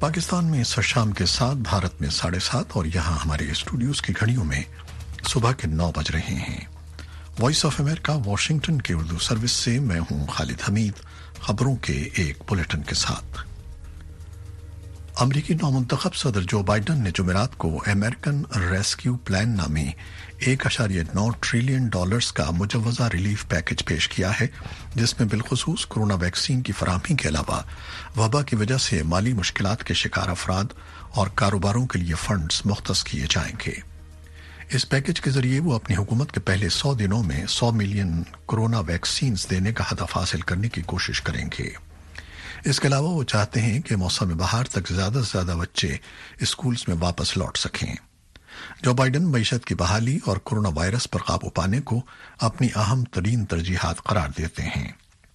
پاکستان میں شام کے 7، بھارت میں 7:30 اور یہاں ہمارے اسٹوڈیوز کی گھڑیوں میں صبح کے 9 بج رہے ہیں۔ وائس آف امریکہ واشنگٹن کی اردو سروس سے میں ہوں خالد حمید، خبروں کے ایک بلیٹن کے ساتھ۔ امریکی نومنتخب صدر جو بائیڈن نے جمعرات کو امریکن ریسکیو پلان نامی $1.9 ٹریلین کا مجوزہ ریلیف پیکج پیش کیا ہے، جس میں بالخصوص کورونا ویکسین کی فراہمی کے علاوہ وبا کی وجہ سے مالی مشکلات کے شکار افراد اور کاروباروں کے لیے فنڈز مختص کیے جائیں گے۔ اس پیکج کے ذریعے وہ اپنی حکومت کے پہلے 100 دنوں میں 100 ملین کورونا ویکسینز دینے کا ہدف حاصل کرنے کی کوشش کریں گے۔ اس کے علاوہ وہ چاہتے ہیں کہ موسم بہار تک زیادہ سے زیادہ بچے اسکولز میں واپس لوٹ سکیں۔ جو بائیڈن معیشت کی بحالی اور کورونا وائرس پر قابو پانے کو اپنی اہم ترین ترجیحات قرار دیتے ہیں۔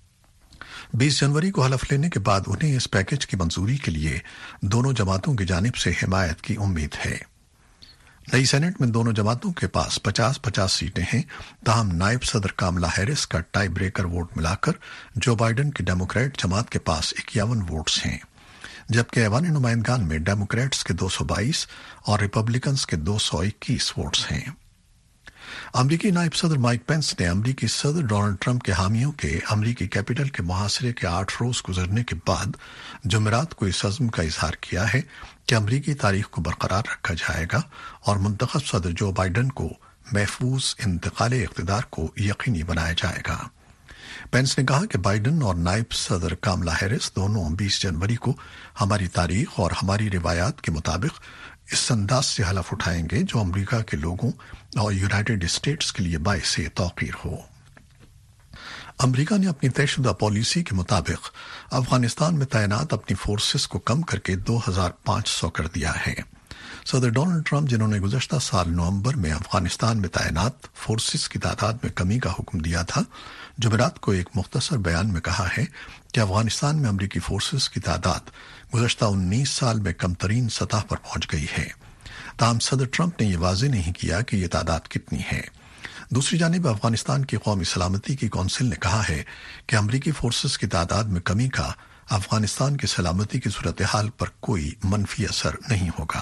20 جنوری کو حلف لینے کے بعد انہیں اس پیکج کی منظوری کے لیے دونوں جماعتوں کی جانب سے حمایت کی امید ہے۔ نئی سینٹ میں دونوں جماعتوں کے پاس 50-50 سیٹیں ہیں، تاہم نائب صدر کاملا ہیرس کا ٹائی بریکر ووٹ ملا کر جو بائیڈن کی ڈیموکریٹ جماعت کے پاس 51 ووٹس ہیں، جبکہ ایوان نمائندگان میں ڈیموکریٹس کے 222 اور ریپبلکنز کے 221 ووٹس ہیں۔ امریکی نائب صدر مائک پینس نے امریکی صدر ڈونلڈ ٹرمپ کے حامیوں کے امریکی کیپٹل کے محاصرے کے 8 روز گزرنے کے بعد جمعرات کو اس عزم کا اظہار کیا ہے کہ امریکی تاریخ کو برقرار رکھا جائے گا اور منتخب صدر جو بائیڈن کو محفوظ انتقال اقتدار کو یقینی بنایا جائے گا۔ پینس نے کہا کہ بائیڈن اور نائب صدر کاملا ہیرس دونوں 20 جنوری کو ہماری تاریخ اور ہماری روایات کے مطابق اس انداز سے حلف اٹھائیں گے جو امریکہ کے لوگوں اور یونائیٹڈ اسٹیٹس کے لیے باعث توقیر ہو۔ امریکہ نے اپنی طے شدہ پالیسی کے مطابق افغانستان میں تعینات اپنی فورسز کو کم کر کے 2500 کر دیا ہے۔ صدر ڈونلڈ ٹرمپ، جنہوں نے گزشتہ سال نومبر میں افغانستان میں تعینات فورسز کی تعداد میں کمی کا حکم دیا تھا، جمعرات کو ایک مختصر بیان میں کہا ہے کہ افغانستان میں امریکی فورسز کی تعداد گزشتہ 19 سال میں کم ترین سطح پر پہنچ گئی ہے۔ تاہم صدر ٹرمپ نے یہ واضح نہیں کیا کہ یہ تعداد کتنی ہے۔ دوسری جانب افغانستان کی قومی سلامتی کی کونسل نے کہا ہے کہ امریکی فورسز کی تعداد میں کمی کا افغانستان کی سلامتی کی صورتحال پر کوئی منفی اثر نہیں ہوگا۔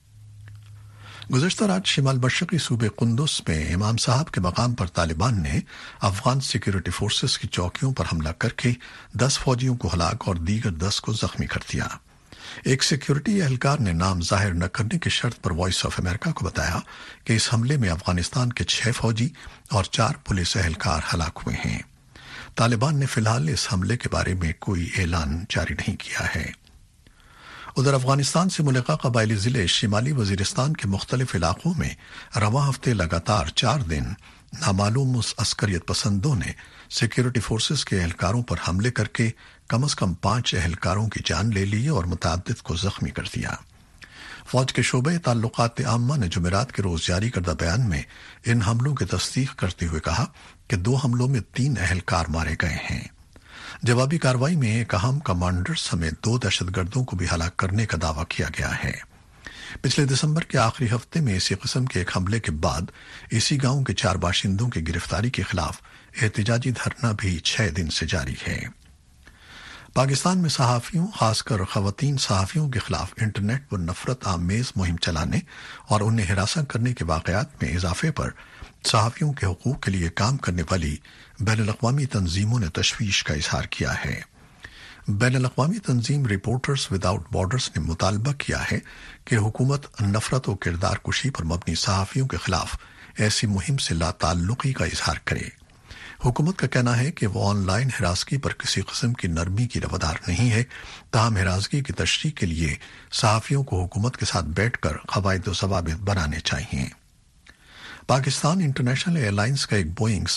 گزشتہ رات شمال مشرقی صوبے قندوز میں امام صاحب کے مقام پر طالبان نے افغان سیکیورٹی فورسز کی چوکیوں پر حملہ کر کے 10 فوجیوں کو ہلاک اور دیگر 10 کو زخمی کر دیا۔ ایک سیکیورٹی اہلکار نے نام ظاہر نہ کرنے کی شرط پر وائس آف امریکہ کو بتایا کہ اس حملے میں افغانستان کے 6 فوجی اور 4 پولیس اہلکار ہلاک ہوئے ہیں۔ طالبان نے فی الحال اس حملے کے بارے میں کوئی اعلان جاری نہیں کیا ہے۔ ادھر افغانستان سے ملحقہ قبائلی ضلع شمالی وزیرستان کے مختلف علاقوں میں رواں ہفتے لگاتار 4 دن نامعلوم عسکریت پسندوں نے سیکیورٹی فورسز کے اہلکاروں پر حملے کر کے کم از کم 5 اہلکاروں کی جان لے لی اور متعدد کو زخمی کر دیا۔ فوج کے شعبہ تعلقات عامہ نے جمعرات کے روز جاری کردہ بیان میں ان حملوں کی تصدیق کرتے ہوئے کہا کہ 2 حملوں میں 3 اہلکار مارے گئے ہیں۔ جوابی کارروائی میں ایک اہم کمانڈر سمیت 2 دہشت گردوں کو بھی ہلاک کرنے کا دعویٰ کیا گیا ہے۔ پچھلے دسمبر کے آخری ہفتے میں اسی قسم کے ایک حملے کے بعد اسی گاؤں کے 4 باشندوں کی گرفتاری کے خلاف احتجاجی دھرنا بھی 6 دن سے جاری ہے۔ پاکستان میں صحافیوں، خاص کر خواتین صحافیوں کے خلاف انٹرنیٹ پر نفرت آمیز مہم چلانے اور انہیں ہراساں کرنے کے واقعات میں اضافے پر صحافیوں کے حقوق کے لیے کام کرنے والی بین الاقوامی تنظیموں نے تشویش کا اظہار کیا ہے۔ بین الاقوامی تنظیم رپورٹرز وداؤٹ بارڈرز نے مطالبہ کیا ہے کہ حکومت نفرت و کردار کشی پر مبنی صحافیوں کے خلاف ایسی مہم سے لا تعلقی کا اظہار کرے۔ حکومت کا کہنا ہے کہ وہ آن لائن ہراسگی پر کسی قسم کی نرمی کی روادار نہیں ہے، تاہم ہراسگی کی تشریح کے لیے صحافیوں کو حکومت کے ساتھ بیٹھ کر قواعد و ضوابط بنانے چاہیے۔ پاکستان انٹرنیشنل ایئر لائنز کا ایک بوئنگ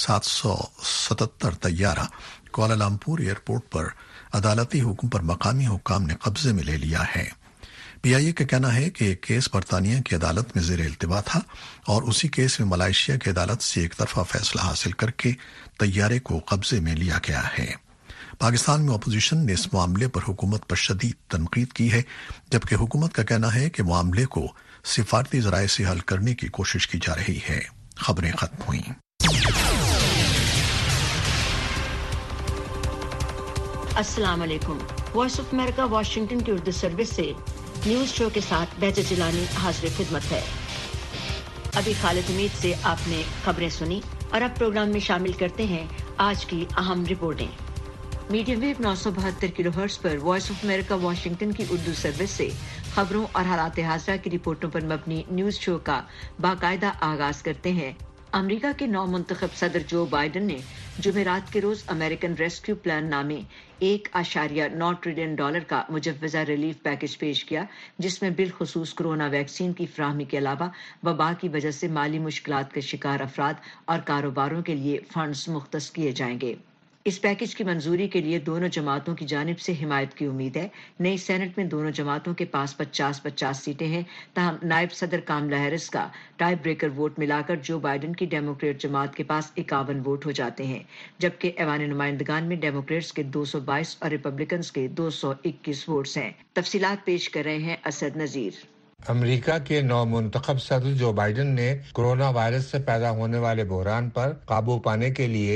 777 طیارہ کوالالمپور ایئرپورٹ پر عدالتی حکم پر مقامی حکام نے قبضے میں لے لیا ہے۔ پی آئی اے کا کہنا ہے کہ ایک کیس برطانیہ کی عدالت میں زیر التوا تھا اور اسی کیس میں ملائیشیا کی عدالت سے ایک طرفہ فیصلہ حاصل کر کے طیارے کو قبضے میں لیا گیا ہے۔ پاکستان میں اپوزیشن نے اس معاملے پر حکومت پر شدید تنقید کی ہے، جبکہ حکومت کا کہنا ہے کہ معاملے کو سفارتی ذرائع سے حل کرنے کی کوشش کی جا رہی ہے۔ خبریں ختم ہوئیں۔ السلام علیکم۔ وائس آف امریکہ واشنگٹن کی اردو سروس سے न्यूज शो के साथ बेहतर जिलानी हाजिर खिदमत है। अभी खालिद उम्मीद से आपने खबरें सुनी और अब प्रोग्राम में शामिल करते हैं आज की अहम रिपोर्टें। मीडियम वेव 972 किलोहर्ट्ज पर वॉइस ऑफ अमेरिका वाशिंगटन की उर्दू सर्विस से खबरों और हालात हाज़िरा की रिपोर्टों पर मबनी न्यूज शो का बाकायदा आगाज करते हैं। अमेरिका के नौ मुंतखब सदर जो बाइडन ने जुमेरात के रोज अमेरिकन रेस्क्यू प्लान नामे $1.9 ट्रिलियन का मुजव्वजा रिलीफ पैकेज पेश किया, जिसमें बिलखुसूस कोरोना वैक्सीन की फराहमी के अलावा वबा की वजह से माली मुश्किलात के शिकार अफराद और कारोबारों के लिए फंड्स मुख्तस किए जाएंगे। इस पैकेज की मंजूरी के लिए दोनों जमातों की जानिब से हिमायत की उम्मीद है। नई सेनेट में दोनों जमातों के पास 50-50 सीटें हैं, ताहम नायब सदर कामला हैरिस का टाई ब्रेकर वोट मिलाकर जो बाइडन की डेमोक्रेट जमात के पास 51 वोट हो जाते हैं, जबकि ऐवान नुमाइंदगान में डेमोक्रेट्स के 222 और रिपब्लिकन्स के 221 वोट्स हैं। तफसीलात पेश कर रहे हैं असद नजीर। अमेरिका के नौ मुंतखब सदर जो बाइडन ने कोरोना वायरस से पैदा होने वाले बहरान पर काबू पाने के लिए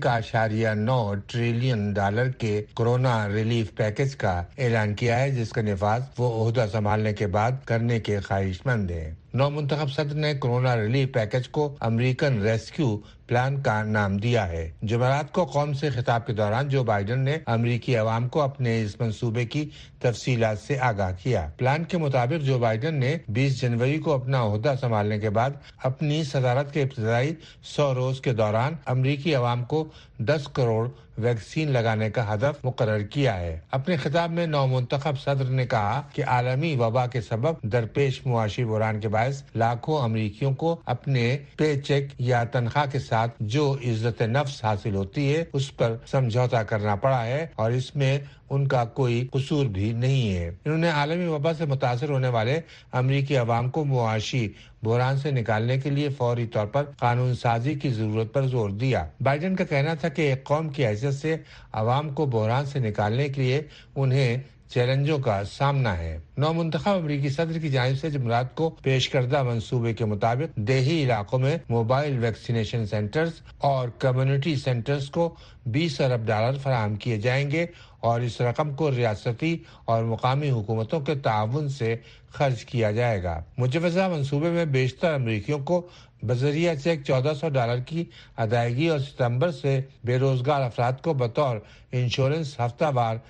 $1.9 ट्रिलियन के कोरोना रिलीफ पैकेज का ऐलान किया है, जिसका निफाज वो ओहदा संभालने के बाद करने के ख्वाहिशमंद हैं। नौ मुंतखब सदर ने कोरोना रिलीफ पैकेज को अमेरिकन रेस्क्यू प्लान का नाम दिया है। जुमेरात को कौम से खिताब के दौरान जो बाइडन ने अमेरिकी अवाम को अपने इस मंसूबे की तफसीलात से आगाह किया। प्लान के मुताबिक जो बाइडन ने 20 जनवरी को अपना ओहदा संभालने के बाद अपनी सदारत के इब्तिदाई 100 रोज के दौरान अमेरिकी अवाम को 10 करोड़ वैक्सीन लगाने का हदफ मुकर्रर किया है। अपने खिताब में नौ मुंतखब सदर ने कहा कि आलमी वबा के सबब दरपेश मुआशी बहरान के बायस लाखों अमेरिकियों को अपने पे चेक या तनख्वाह के साथ जो इज्जत नफ्स हासिल होती है उस पर समझौता करना पड़ा है और इसमें उनका कोई कसूर भी नहीं है। इन्होंने आलमी वबा से मुतासर होने वाले अमेरिकी अवाम को मुआशी बहरान से निकालने के लिए फौरी तौर पर कानून साजी की जरूरत पर जोर दिया। बाइडन का कहना था कि एक कौम की हैसियत से अवाम को बहरान से निकालने के लिए उन्हें चैलेंजों का सामना है। नौ मुंतखब अमरीकी सदर की जानिब से जुमेरात को पेश करदा मंसूबे के मुताबिक देही इलाकों में मोबाइल वैक्सीनेशन सेंटर्स और कम्युनिटी सेंटर्स को $20 अरब फराहम किए जाएंगे और इस रकम को रियासती और मुकामी हुकूमतों के ताउन से खर्च किया जाएगा। मुजव्वजा मंसूबे में बेशतर अमरीकियों को बजरिया चेक $1400 की अदायगी और सितंबर से बेरोजगार अफराद को बतौर इंश्योरेंस हफ्तावार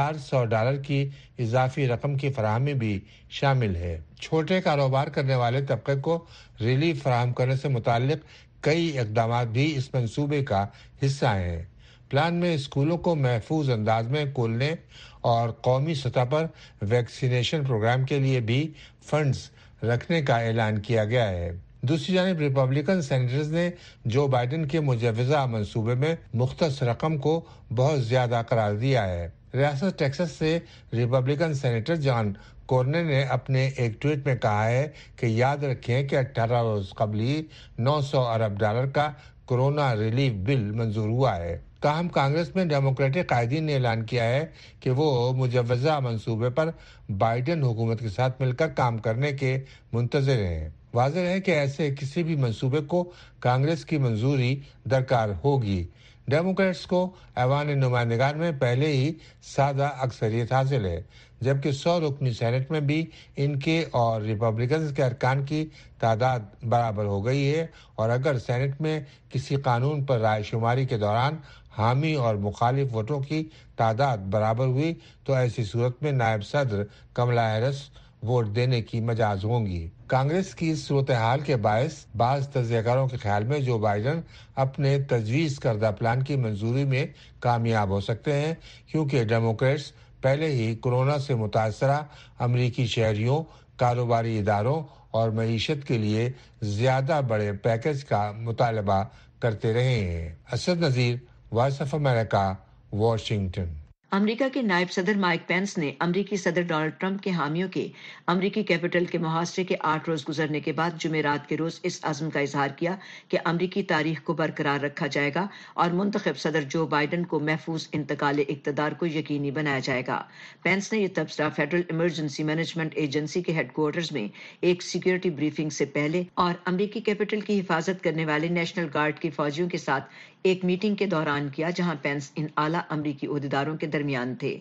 $400 की इजाफी रकम की फराहमी भी शामिल है। छोटे कारोबार करने वाले तबके को रिलीफ फराहम करने से मुताल्लिक कई इकदाम भी इस मंसूबे का हिस्सा हैं। प्लान में स्कूलों को महफूज अंदाज में खोलने और कौमी सतह पर वैक्सीनेशन प्रोग्राम के लिए भी फंड्स रखने का ऐलान किया गया है। दूसरी जानिब रिपब्लिकन सेनेटर्स ने जो बाइडन के मुजव्वजा मंसूबे में मुख्तस रकम को बहुत ज्यादा करार दिया है। रियासत टेक्सास से रिपब्लिकन सेनेटर जॉन कॉर्ने ने अपने एक ट्वीट में कहा है कि याद रखें कि 18 रोज कबल ही $900 अरब का कोरोना रिलीफ बिल मंजूर हुआ है। ताहम कांग्रेस में डेमोक्रेटिक कायदीन ने ऐलान किया है कि वो मुजव्वजा मंसूबे पर बाइडन हुकूमत के साथ मिलकर काम करने के मुंतज़िर हैं। वाज़ेह है कि ऐसे किसी भी मंसूबे को कांग्रेस की मंजूरी दरकार होगी। डेमोक्रेट्स को ऐवान नुमाइंदगान में पहले ही सादा अक्सरियत हासिल है, जबकि 100 रुकनी सेनेट में भी इनके और रिपब्लिकन के अरकान की तादाद बराबर हो गई है और अगर सेनेट में किसी कानून पर राय शुमारी के दौरान हामी और मुखालिफ वोटों की तादाद बराबर हुई तो ऐसी सूरत में नायब सदर कमला हैरिस वोट देने की मजाज होंगी। कांग्रेस की इस सूरत हाल के बायस बाज तजज़ियाकारों के ख्याल में जो बाइडन अपने तजवीज़ करदा प्लान की मंजूरी में कामयाब हो सकते हैं, क्योंकि डेमोक्रेट्स पहले ही कोरोना से मुतासरा अमरीकी शहरियों, कारोबारी इदारों और मईशत के लिए ज्यादा बड़े पैकेज का मुतालबा करते रहे हैं। Asad Nazir, Voice of America, Washington. America के नायब सदर माइक पेंस ने अमेरिकी सदर डोनाल्ड ट्रंप के हामियों के अमेरिकी कैपिटल के मुहासरे के 8 रोज गुजरने के बाद जुमेरात के रोज इस अज़्म का इजहार किया कि अमेरिकी तारीख को बरकरार रखा जाएगा और मुंतखब सदर जो बाइडन को महफूज इंतकाल इक़्तिदार को यकीनी बनाया जाएगा। पेंस ने यह तबसरा फेडरल इमरजेंसी मैनेजमेंट एजेंसी के हेडक्वार्टर्स में एक सिक्योरिटी ब्रीफिंग से पहले और अमेरिकी कैपिटल की हिफाजत करने वाले नेशनल गार्ड के फौजियों के साथ एक मीटिंग के दौरान किया, जहां पेंस इन आला अमेरिकी ओहदेदारों के दरमियान थे।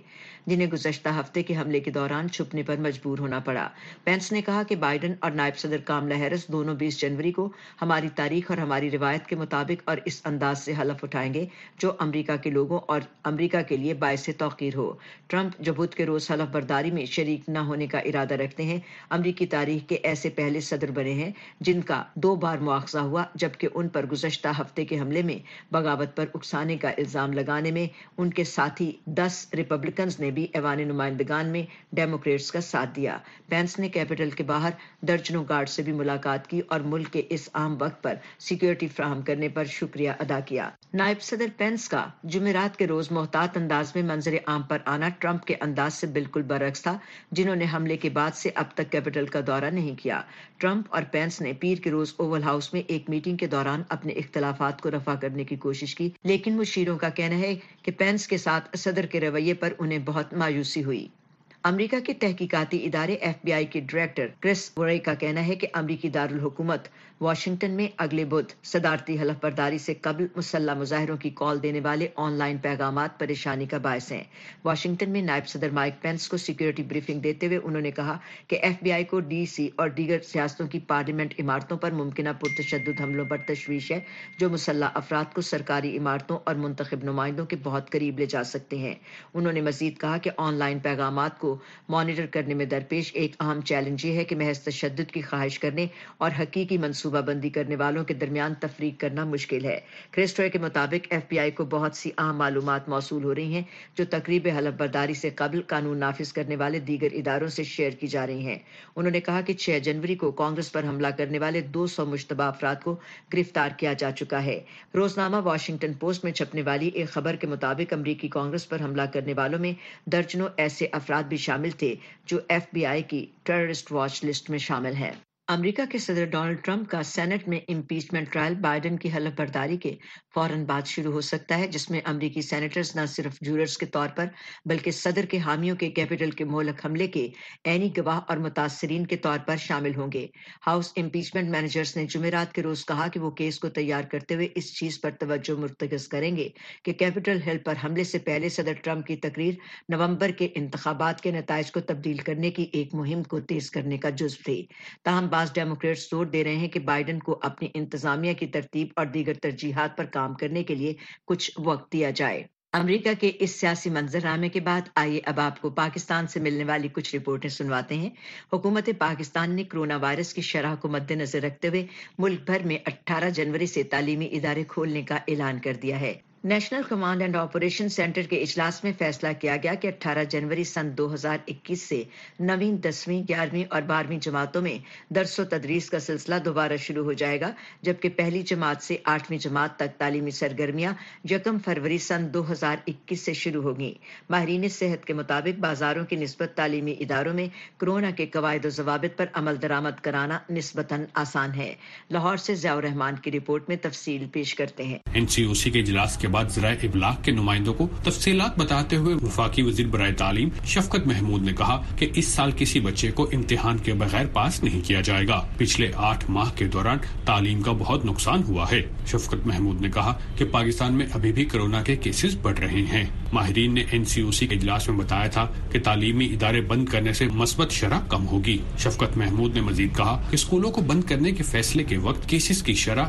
جنہیں گزشتہ ہفتے کے حملے کے دوران چھپنے پر مجبور ہونا پڑا۔ پینس نے کہا کہ بائیڈن اور نائب صدر کاملا ہیرس دونوں 20 جنوری کو ہماری تاریخ اور ہماری روایت کے مطابق اور اس انداز سے حلف اٹھائیں گے جو امریکہ کے لوگوں اور امریکہ کے لیے باعث توقیر ہو۔ ٹرمپ جو بدھ کے روز حلف برداری میں شریک نہ ہونے کا ارادہ رکھتے ہیں، امریکی تاریخ کے ایسے پہلے صدر بنے ہیں جن کا 2 بار مواخذہ ہوا، جبکہ ان پر گزشتہ ہفتے کے حملے میں بغاوت پر اکسانے کا الزام لگانے میں ان کے ساتھی 10 ریپبلکنز نے بھی ایوان نمائندگان میں ڈیموکریٹس کا ساتھ دیا۔ پینس نے کیپٹل کے باہر درجنوں گارڈ سے بھی ملاقات کی اور ملک کے اس اہم وقت پر سیکیورٹی فراہم کرنے پر شکریہ ادا کیا۔ نائب صدر پینس کا جمعرات کے روز محتاط انداز میں منظر عام پر آنا ٹرمپ کے انداز سے بالکل برعکس تھا، جنہوں نے حملے کے بعد سے اب تک کیپٹل کا دورہ نہیں کیا۔ ٹرمپ اور پینس نے پیر کے روز اوول ہاؤس میں ایک میٹنگ کے دوران اپنے اختلافات کو رفع کرنے کی کوشش کی، لیکن مشیروں کا کہنا ہے کہ پینس کے ساتھ صدر کے رویے پر انہیں بہت مایوسی ہوئی۔ امریکہ کے تحقیقاتی ادارے FBI کے ڈائریکٹر کرس وریے کا کہنا ہے کہ امریکی دارالحکومت واشنگٹن میں اگلے بدھ صدارتی حلف برداری سے قبل مسلح مظاہروں کی کال دینے والے آن لائن پیغامات پریشانی کا باعث ہیں۔ واشنگٹن میں نائب صدر مائک پینس کو سیکیورٹی بریفنگ دیتے ہوئے انہوں نے کہا کہ FBI کو DC اور دیگر ریاستوں کی پارلیمنٹ عمارتوں پر ممکنہ پرتشدد حملوں پر تشویش ہے جو مسلح افراد کو سرکاری عمارتوں اور منتخب نمائندوں کے بہت قریب لے جا سکتے ہیں۔ انہوں نے مزید کہا کہ آن لائن پیغامات کو مانیٹر کرنے میں درپیش ایک اہم چیلنج یہ ہے کہ محض تشدد کی خواہش کرنے اور حقیقی منصوبہ بندی کرنے والوں کے درمیان تفریق کرنا مشکل ہے۔ کرسٹوئے کے مطابق FBI کو بہت سی اہم معلومات موصول ہو رہی ہیں جو تقریب حلف برداری سے قبل قانون نافذ کرنے والے دیگر اداروں سے شیئر کی جا رہی ہیں۔ انہوں نے کہا کہ 6 جنوری کو کانگریس پر حملہ کرنے والے 200 مشتبہ افراد کو گرفتار کیا جا چکا ہے۔ روزنامہ واشنگٹن پوسٹ میں چھپنے والی ایک خبر کے مطابق امریکی کانگریس پر حملہ کرنے والوں میں درجنوں ایسے افراد بھی شامل تھے جو FBI کی ٹیررسٹ واچ لسٹ میں شامل ہیں۔ امریکہ کے صدر ڈونلڈ ٹرمپ کا سینٹ میں امپیچمنٹ ٹرائل بائیڈن کی حلف برداری کے فوراً بعد شروع ہو سکتا ہے، جس میں امریکی سینیٹرز نہ صرف جوررز کے طور پر بلکہ صدر کے حامیوں کے کیپٹل کے مہلک حملے کے عینی گواہ اور متاثرین کے طور پر شامل ہوں گے۔ ہاؤس امپیچمنٹ مینیجرز نے جمعرات کے روز کہا کہ وہ کیس کو تیار کرتے ہوئے اس چیز پر توجہ مرتکز کریں گے کہ کیپٹل ہل پر حملے سے پہلے صدر ٹرمپ کی تقریر نومبر کے انتخابات کے نتائج کو تبدیل کرنے کی ایک مہم کو تیز کرنے کا جزو تھی۔ تاہم بعض ڈیموکریٹس زور دے رہے ہیں کہ بائیڈن کو اپنی انتظامیہ کی ترتیب اور دیگر ترجیحات پر کام کرنے کے لیے کچھ وقت دیا جائے۔ امریکہ کے اس سیاسی منظر نامے کے بعد آئیے اب آپ کو پاکستان سے ملنے والی کچھ رپورٹیں سنواتے ہیں۔ حکومت پاکستان نے کرونا وائرس کی شرح کو مد نظر رکھتے ہوئے ملک بھر میں 18 جنوری سے تعلیمی ادارے کھولنے کا اعلان کر دیا ہے۔ National Command and Operation Centre کے اجلاس میں فیصلہ کیا گیا کہ 18 جنوری سن 2021 سے 9ویں، 10ویں، 11ویں اور 12ویں جماعتوں میں درس و تدریس کا سلسلہ دوبارہ شروع ہو جائے گا، جبکہ پہلی جماعت سے 8ویں جماعت تک تعلیمی سرگرمیاں 1 فروری سن 2021 سے شروع ہوگی۔ ماہرین صحت کے مطابق بازاروں کی نسبت تعلیمی اداروں میں کرونا کے قواعد و ضوابط پر عمل درآمد کرانا نسبتاً آسان ہے۔ لاہور سے ضیاء الرحمان کی رپورٹ میں تفصیل پیش کرتے ہیں۔ NCOC کے اجلاس کے بعد ذرائع ابلاغ کے نمائندوں کو تفصیلات بتاتے ہوئے وفاقی وزیر برائے تعلیم شفقت محمود نے کہا کہ اس سال کسی بچے کو امتحان کے بغیر پاس نہیں کیا جائے گا۔ پچھلے 8 ماہ کے دوران تعلیم کا بہت نقصان ہوا ہے۔ شفقت محمود نے کہا کہ پاکستان میں ابھی بھی کورونا کے کیسز بڑھ رہے ہیں۔ ماہرین نے NCOC کے اجلاس میں بتایا تھا کہ تعلیمی ادارے بند کرنے سے مثبت شرح کم ہوگی۔ شفقت محمود نے مزید کہا کہ اسکولوں کو بند کرنے کے فیصلے کے وقت کیسز کی شرح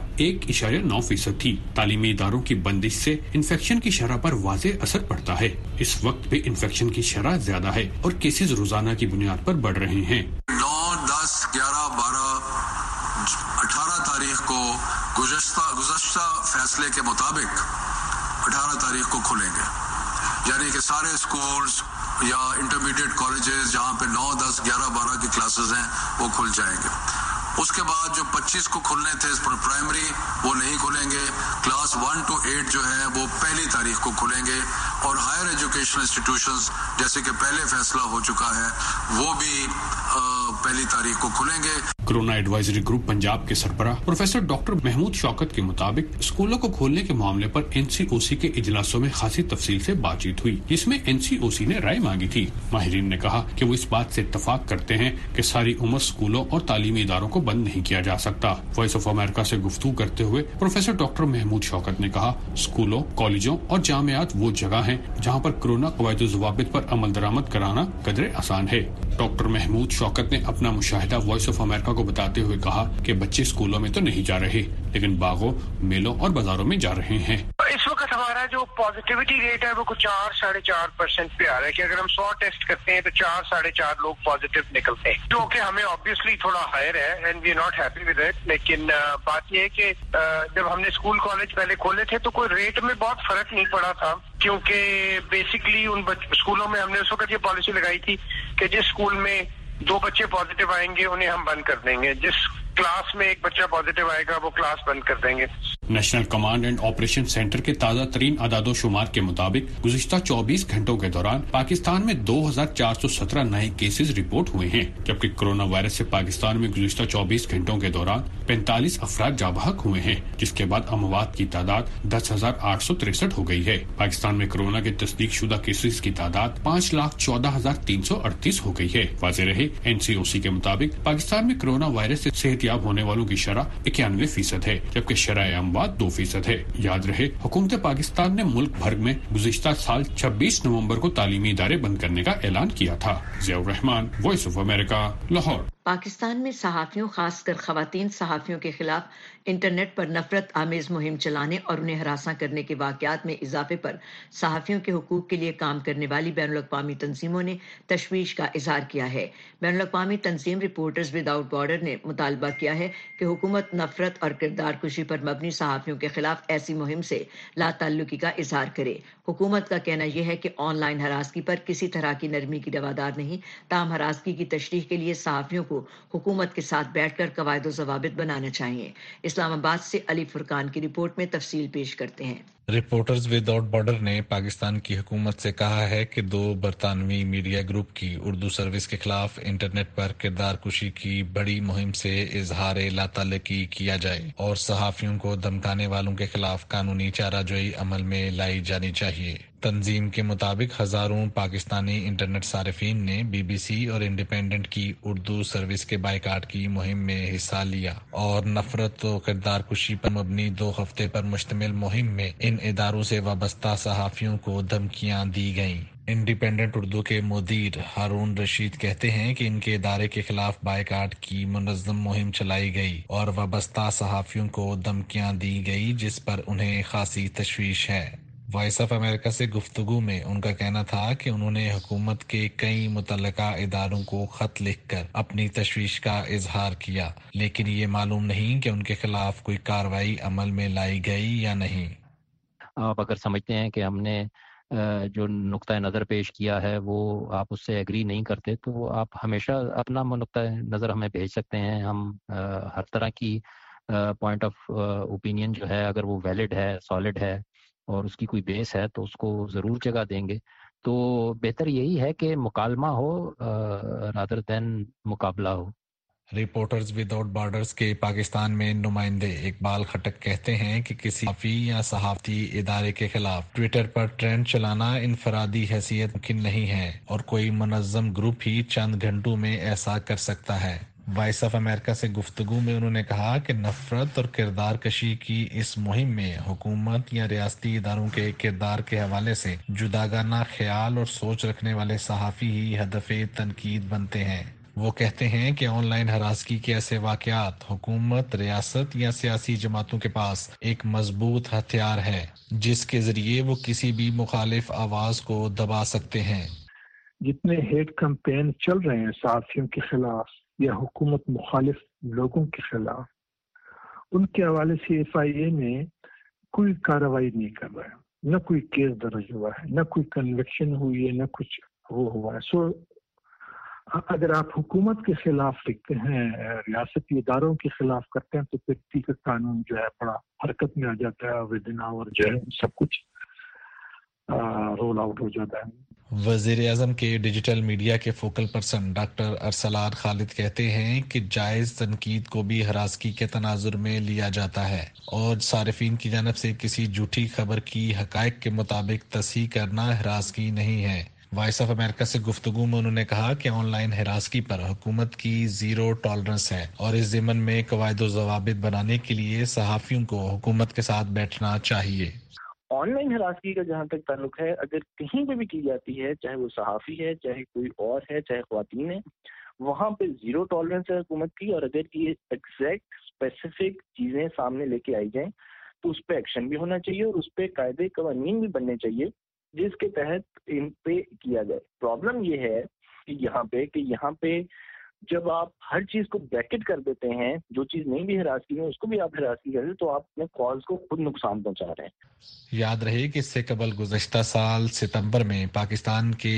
1.9% تھی۔ تعلیمی اداروں کی بندش سے انفیکشن کی شرح پر واضح اثر پڑتا ہے۔ اس وقت بھی انفیکشن کی شرح زیادہ ہے اور کیسز روزانہ کی بنیاد پر بڑھ رہے ہیں۔ 9، 10، 11، 12، 18 تاریخ کو گزشتہ فیصلے کے مطابق 18 تاریخ کو کھلیں گے، یعنی کہ سارے اسکولز یا انٹرمیڈیٹ کالجز جہاں پہ 9، 10، 11، 12 کی کلاسز ہیں وہ کھل جائیں گے۔ اس کے بعد جو 25 کو کھلنے تھے پرائمری وہ نہیں کھلیں گے۔ کلاس 1 to 8 جو ہے وہ 1 تاریخ کو کھلیں گے، اور ہائر ایجوکیشن انسٹیٹیوشنز جیسے کہ پہلے فیصلہ ہو چکا ہے وہ بھی 1 تاریخ کو کھلیں گے۔ कोरोना एडवाइजरी ग्रुप पंजाब के सरबराह प्रोफेसर डॉक्टर महमूद शौकत के मुताबिक स्कूलों को खोलने के मामले पर एनसीओसी के इजलासों में खासी तफसील से बातचीत हुई, जिसमें एनसीओसी ने राय मांगी थी। माहिरीन ने कहा कि वो इस बात से इत्तफाक करते हैं कि सारी उम्र स्कूलों और तालीमी इदारों को बंद नहीं किया जा सकता। वॉइस ऑफ अमेरिका से गुफ्तगू करते हुए प्रोफेसर डॉक्टर महमूद शौकत ने कहा, स्कूलों, कॉलेजों और जामियात वो जगह हैं जहां पर कोरोना कवायद ज़वाबित पर अमल दरामद कराना कदरे आसान है। डॉक्टर महमूद शौकत ने अपना मुशाहिदा वॉइस ऑफ अमेरिका को बताते हुए कहा कि बच्चे स्कूलों में तो नहीं जा रहे, लेकिन बागों, मेलों और बाजारों में जा रहे हैं। इस वक्त हमारा जो पॉजिटिविटी रेट है वो कुछ 4-4.5% पे आ रहा है कि अगर हम 100 टेस्ट करते हैं तो 4-4.5 लोग पॉजिटिव निकलते हैं, जो कि हमें ऑब्वियसली थोड़ा हायर है and we are not happy with it. लेकिन बात यह है कि जब हमने स्कूल कॉलेज पहले खोले थे तो कोई रेट में बहुत फर्क नहीं पड़ा था, क्योंकि बेसिकली उन स्कूलों में हमने उस वक्त ये पॉलिसी लगाई थी कि जिस स्कूल में 2 बच्चे पॉजिटिव आएंगे उन्हें हम बंद कर देंगे, जिस क्लास में 1 बच्चा पॉजिटिव आएगा वो क्लास बंद कर देंगे। National Command and Operation Centre के ताज़ा तरीन अदादो शुमार के मुताबिक गुज़िश्ता 24 घंटों के दौरान पाकिस्तान में 2417 नए केसेस रिपोर्ट हुए हैं, जबकि कोरोना वायरस से पाकिस्तान में गुज़िश्ता 24 घंटों के दौरान 45 अफराद जाबहक हुए हैं, जिसके बाद अमवात की तादाद 10,863 हो गई है। पाकिस्तान में कोरोना के तस्दीक शुदा केसेस की तादाद 5,14,338 हो गई है। वाज़ेह रहे, एनसीओसी के मुताबिक पाकिस्तान में कोरोना वायरस से सेहतियाब होने वालों की शरह 91% है, जबकि शरह अमवात 2% है। याद रहे, हुकूमत पाकिस्तान ने मुल्क भर में गुज़िश्ता साल 26 नवंबर को तालीमी इदारे बंद करने का ऐलान किया था। Ziaur Rahman, Voice of America, Lahore. Pakistan में सहाफ़ियों, खासकर ख़वातीन सहाफ़ियों के खिलाफ इंटरनेट पर नफरत आमेज मुहिम चलाने और उन्हें हरासा करने के वाक़यात में इजाफे पर सहाफ़ियों के हुकूक के लिए काम करने वाली बैनुल-अक़वामी तंजीमों ने तशवीश का इजहार किया है। बैनुल-अक़वामी तंजीम रिपोर्टर्स विदाउट बॉर्डर ने मुतालबा किया है कि हुकूमत नफरत और किरदार कुशी पर मबनी सहाफ़ियों के खिलाफ ऐसी मुहिम से लाताल्लुकी का इजहार करे। हुकूमत का कहना यह है कि ऑनलाइन हरासगी पर किसी तरह की नरमी की रवादार नहीं, ताहम हरासगी की तशरीह के लिए सहाफ़ियों को हुकूमत के साथ बैठकर कवायद व ज़वाबित बनाना चाहिए। इस्लामाबाद से अली फुरकान की रिपोर्ट में तफसील पेश करते हैं। रिपोर्टर्स विदाउट बॉर्डर ने पाकिस्तान की हुकूमत से कहा है कि 2 बरतानवी मीडिया ग्रुप की उर्दू सर्विस के खिलाफ इंटरनेट पर किरदार कुशी की बड़ी मुहिम से इजहार लाताल्लुकी किया जाए और सहाफ़ियों को धमकाने वालों के खिलाफ कानूनी चाराजोई अमल में लाई जानी चाहिए। तंजीम के मुताबिक हजारों पाकिस्तानी इंटरनेट सारिफीन ने BBC और इंडिपेंडेंट की उर्दू सर्विस के बाइकाट की मुहिम में हिस्सा लिया और नफरत और किरदार कुशी पर मबनी 2 हफ्ते पर मुश्तमिल मुहिम में इन इदारों से वाबस्ता सहाफ़ियों को धमकियां दी गईं। इंडिपेंडेंट उर्दू के मुदीर हारून रशीद कहते हैं कि इनके इदारे के खिलाफ बाइकाट की मुनज़्ज़म मुहिम चलाई गई और वाबस्ता सहाफ़ियों को धमकियां दी गई, जिस पर उन्हें खासी तशवीश है। वॉइस ऑफ अमेरिका से गुफ्तगू में उनका कहना था कि उन्होंने हुकूमत के कई मुतल्लका इदारों को खत लिखकर अपनी तशवीश का इजहार किया, लेकिन ये मालूम नहीं कि उनके खिलाफ कोई कार्रवाई अमल में लाई गई या नहीं। आप अगर समझते हैं कि हमने जो नुक्ता नज़र पेश किया है वो आप उससे एग्री नहीं करते, तो आप हमेशा अपना नुक्ता नज़र हमें भेज सकते हैं। हम हर तरह की पॉइंट ऑफ ओपिनियन जो है, अगर वो वैलिड है, सॉलिड है और उसकी कोई बेस है, तो उसको ज़रूर जगह देंगे। तो बेहतर यही है कि मुकालमा हो रादर देन मुकाबला हो। रिपोर्टर्स विदाउट बॉर्डर्स के पाकिस्तान में नुमाइंदे इकबाल खटक कहते हैं कि किसी सहाफ़ी या सहाफ़ती इदारे के खिलाफ ट्विटर पर ट्रेंड चलाना इनफरादी हैसियत मुमकिन नहीं है और कोई मुनज़्ज़म ग्रुप ही चंद घंटों में ऐसा कर सकता है। वॉइस ऑफ अमेरिका से गुफ्तगू में उन्होंने कहा कि नफरत और किरदार कशी की इस मुहिम में हुकूमत या रियासती इदारों के किरदार के हवाले से जुदागाना ख्याल और सोच रखने वाले सहाफ़ी ही हदफ़े तनकीद बनते हैं। वो कहते हैं कि ऑनलाइन हरासगी के ऐसे वाक़यात हुकूमत, रियासत या सियासी जमातों के पास एक मजबूत हथियार है जिसके जरिए वो किसी भी मुखालिफ आवाज को दबा सकते हैं। जितने हेट कैंपेन चल रहे हैं सहाफ़ियों के खिलाफ या हुकूमत मुखालिफ लोगों के खिलाफ, उनके हवाले से FIA में कोई कार्रवाई नहीं कर रहा है, न कोई केस दर्ज हुआ है, न कोई कन्विक्शन हुई है, न कुछ वो हुआ है। सो अगर आप हुकूमत के खिलाफ लिखते हैं, रियासती इदारों के खिलाफ करते हैं, तो फिर तीखा कानून जो है बड़ा हरकत में आ जाता है, विदिन आवर जो है सब कुछ रोल आउट हो जाता है। وزیر اعظم کے ڈیجیٹل میڈیا کے focal person doctor Arsalan Khalid کہتے ہیں کہ جائز تنقید کو بھی ہراسگی کے تناظر میں لیا جاتا ہے اور صارفین کی جانب سے کسی جھوٹی خبر کی حقائق کے مطابق تصحیح کرنا ہراسگی نہیں ہے۔ وائس آف امریکہ سے گفتگو میں انہوں نے کہا کہ آن لائن ہراسگی پر حکومت کی زیرو ٹالرنس ہے اور اس ضمن میں قواعد و ضوابط بنانے کے لیے صحافیوں کو حکومت کے ساتھ بیٹھنا چاہیے۔ آن لائن ہراسگی کا جہاں تک تعلق ہے، اگر کہیں پہ بھی کی جاتی ہے، چاہے وہ صحافی ہے، چاہے کوئی اور ہے، چاہے خواتین ہے، وہاں پہ زیرو ٹالرنس ہے حکومت کی، اور اگر یہ ایگزیکٹ اسپیسیفک چیزیں سامنے لے کے آئی جائیں تو اس پہ ایکشن بھی ہونا چاہیے اور اس پہ قاعدے قوانین بھی بننے چاہیے جس کے تحت ان پہ کیا جائے۔ پرابلم یہ ہے کہ یہاں پہ جب آپ ہر چیز کو بریکٹ کر دیتے ہیں، جو چیز نہیں بھی ہراسگی ہے اس کو بھی آپ ہراسگی کر دیں، تو آپ اپنے کاز کو خود نقصان پہنچا رہے ہیں۔ یاد رہے کہ اس سے قبل گزشتہ سال ستمبر میں پاکستان کے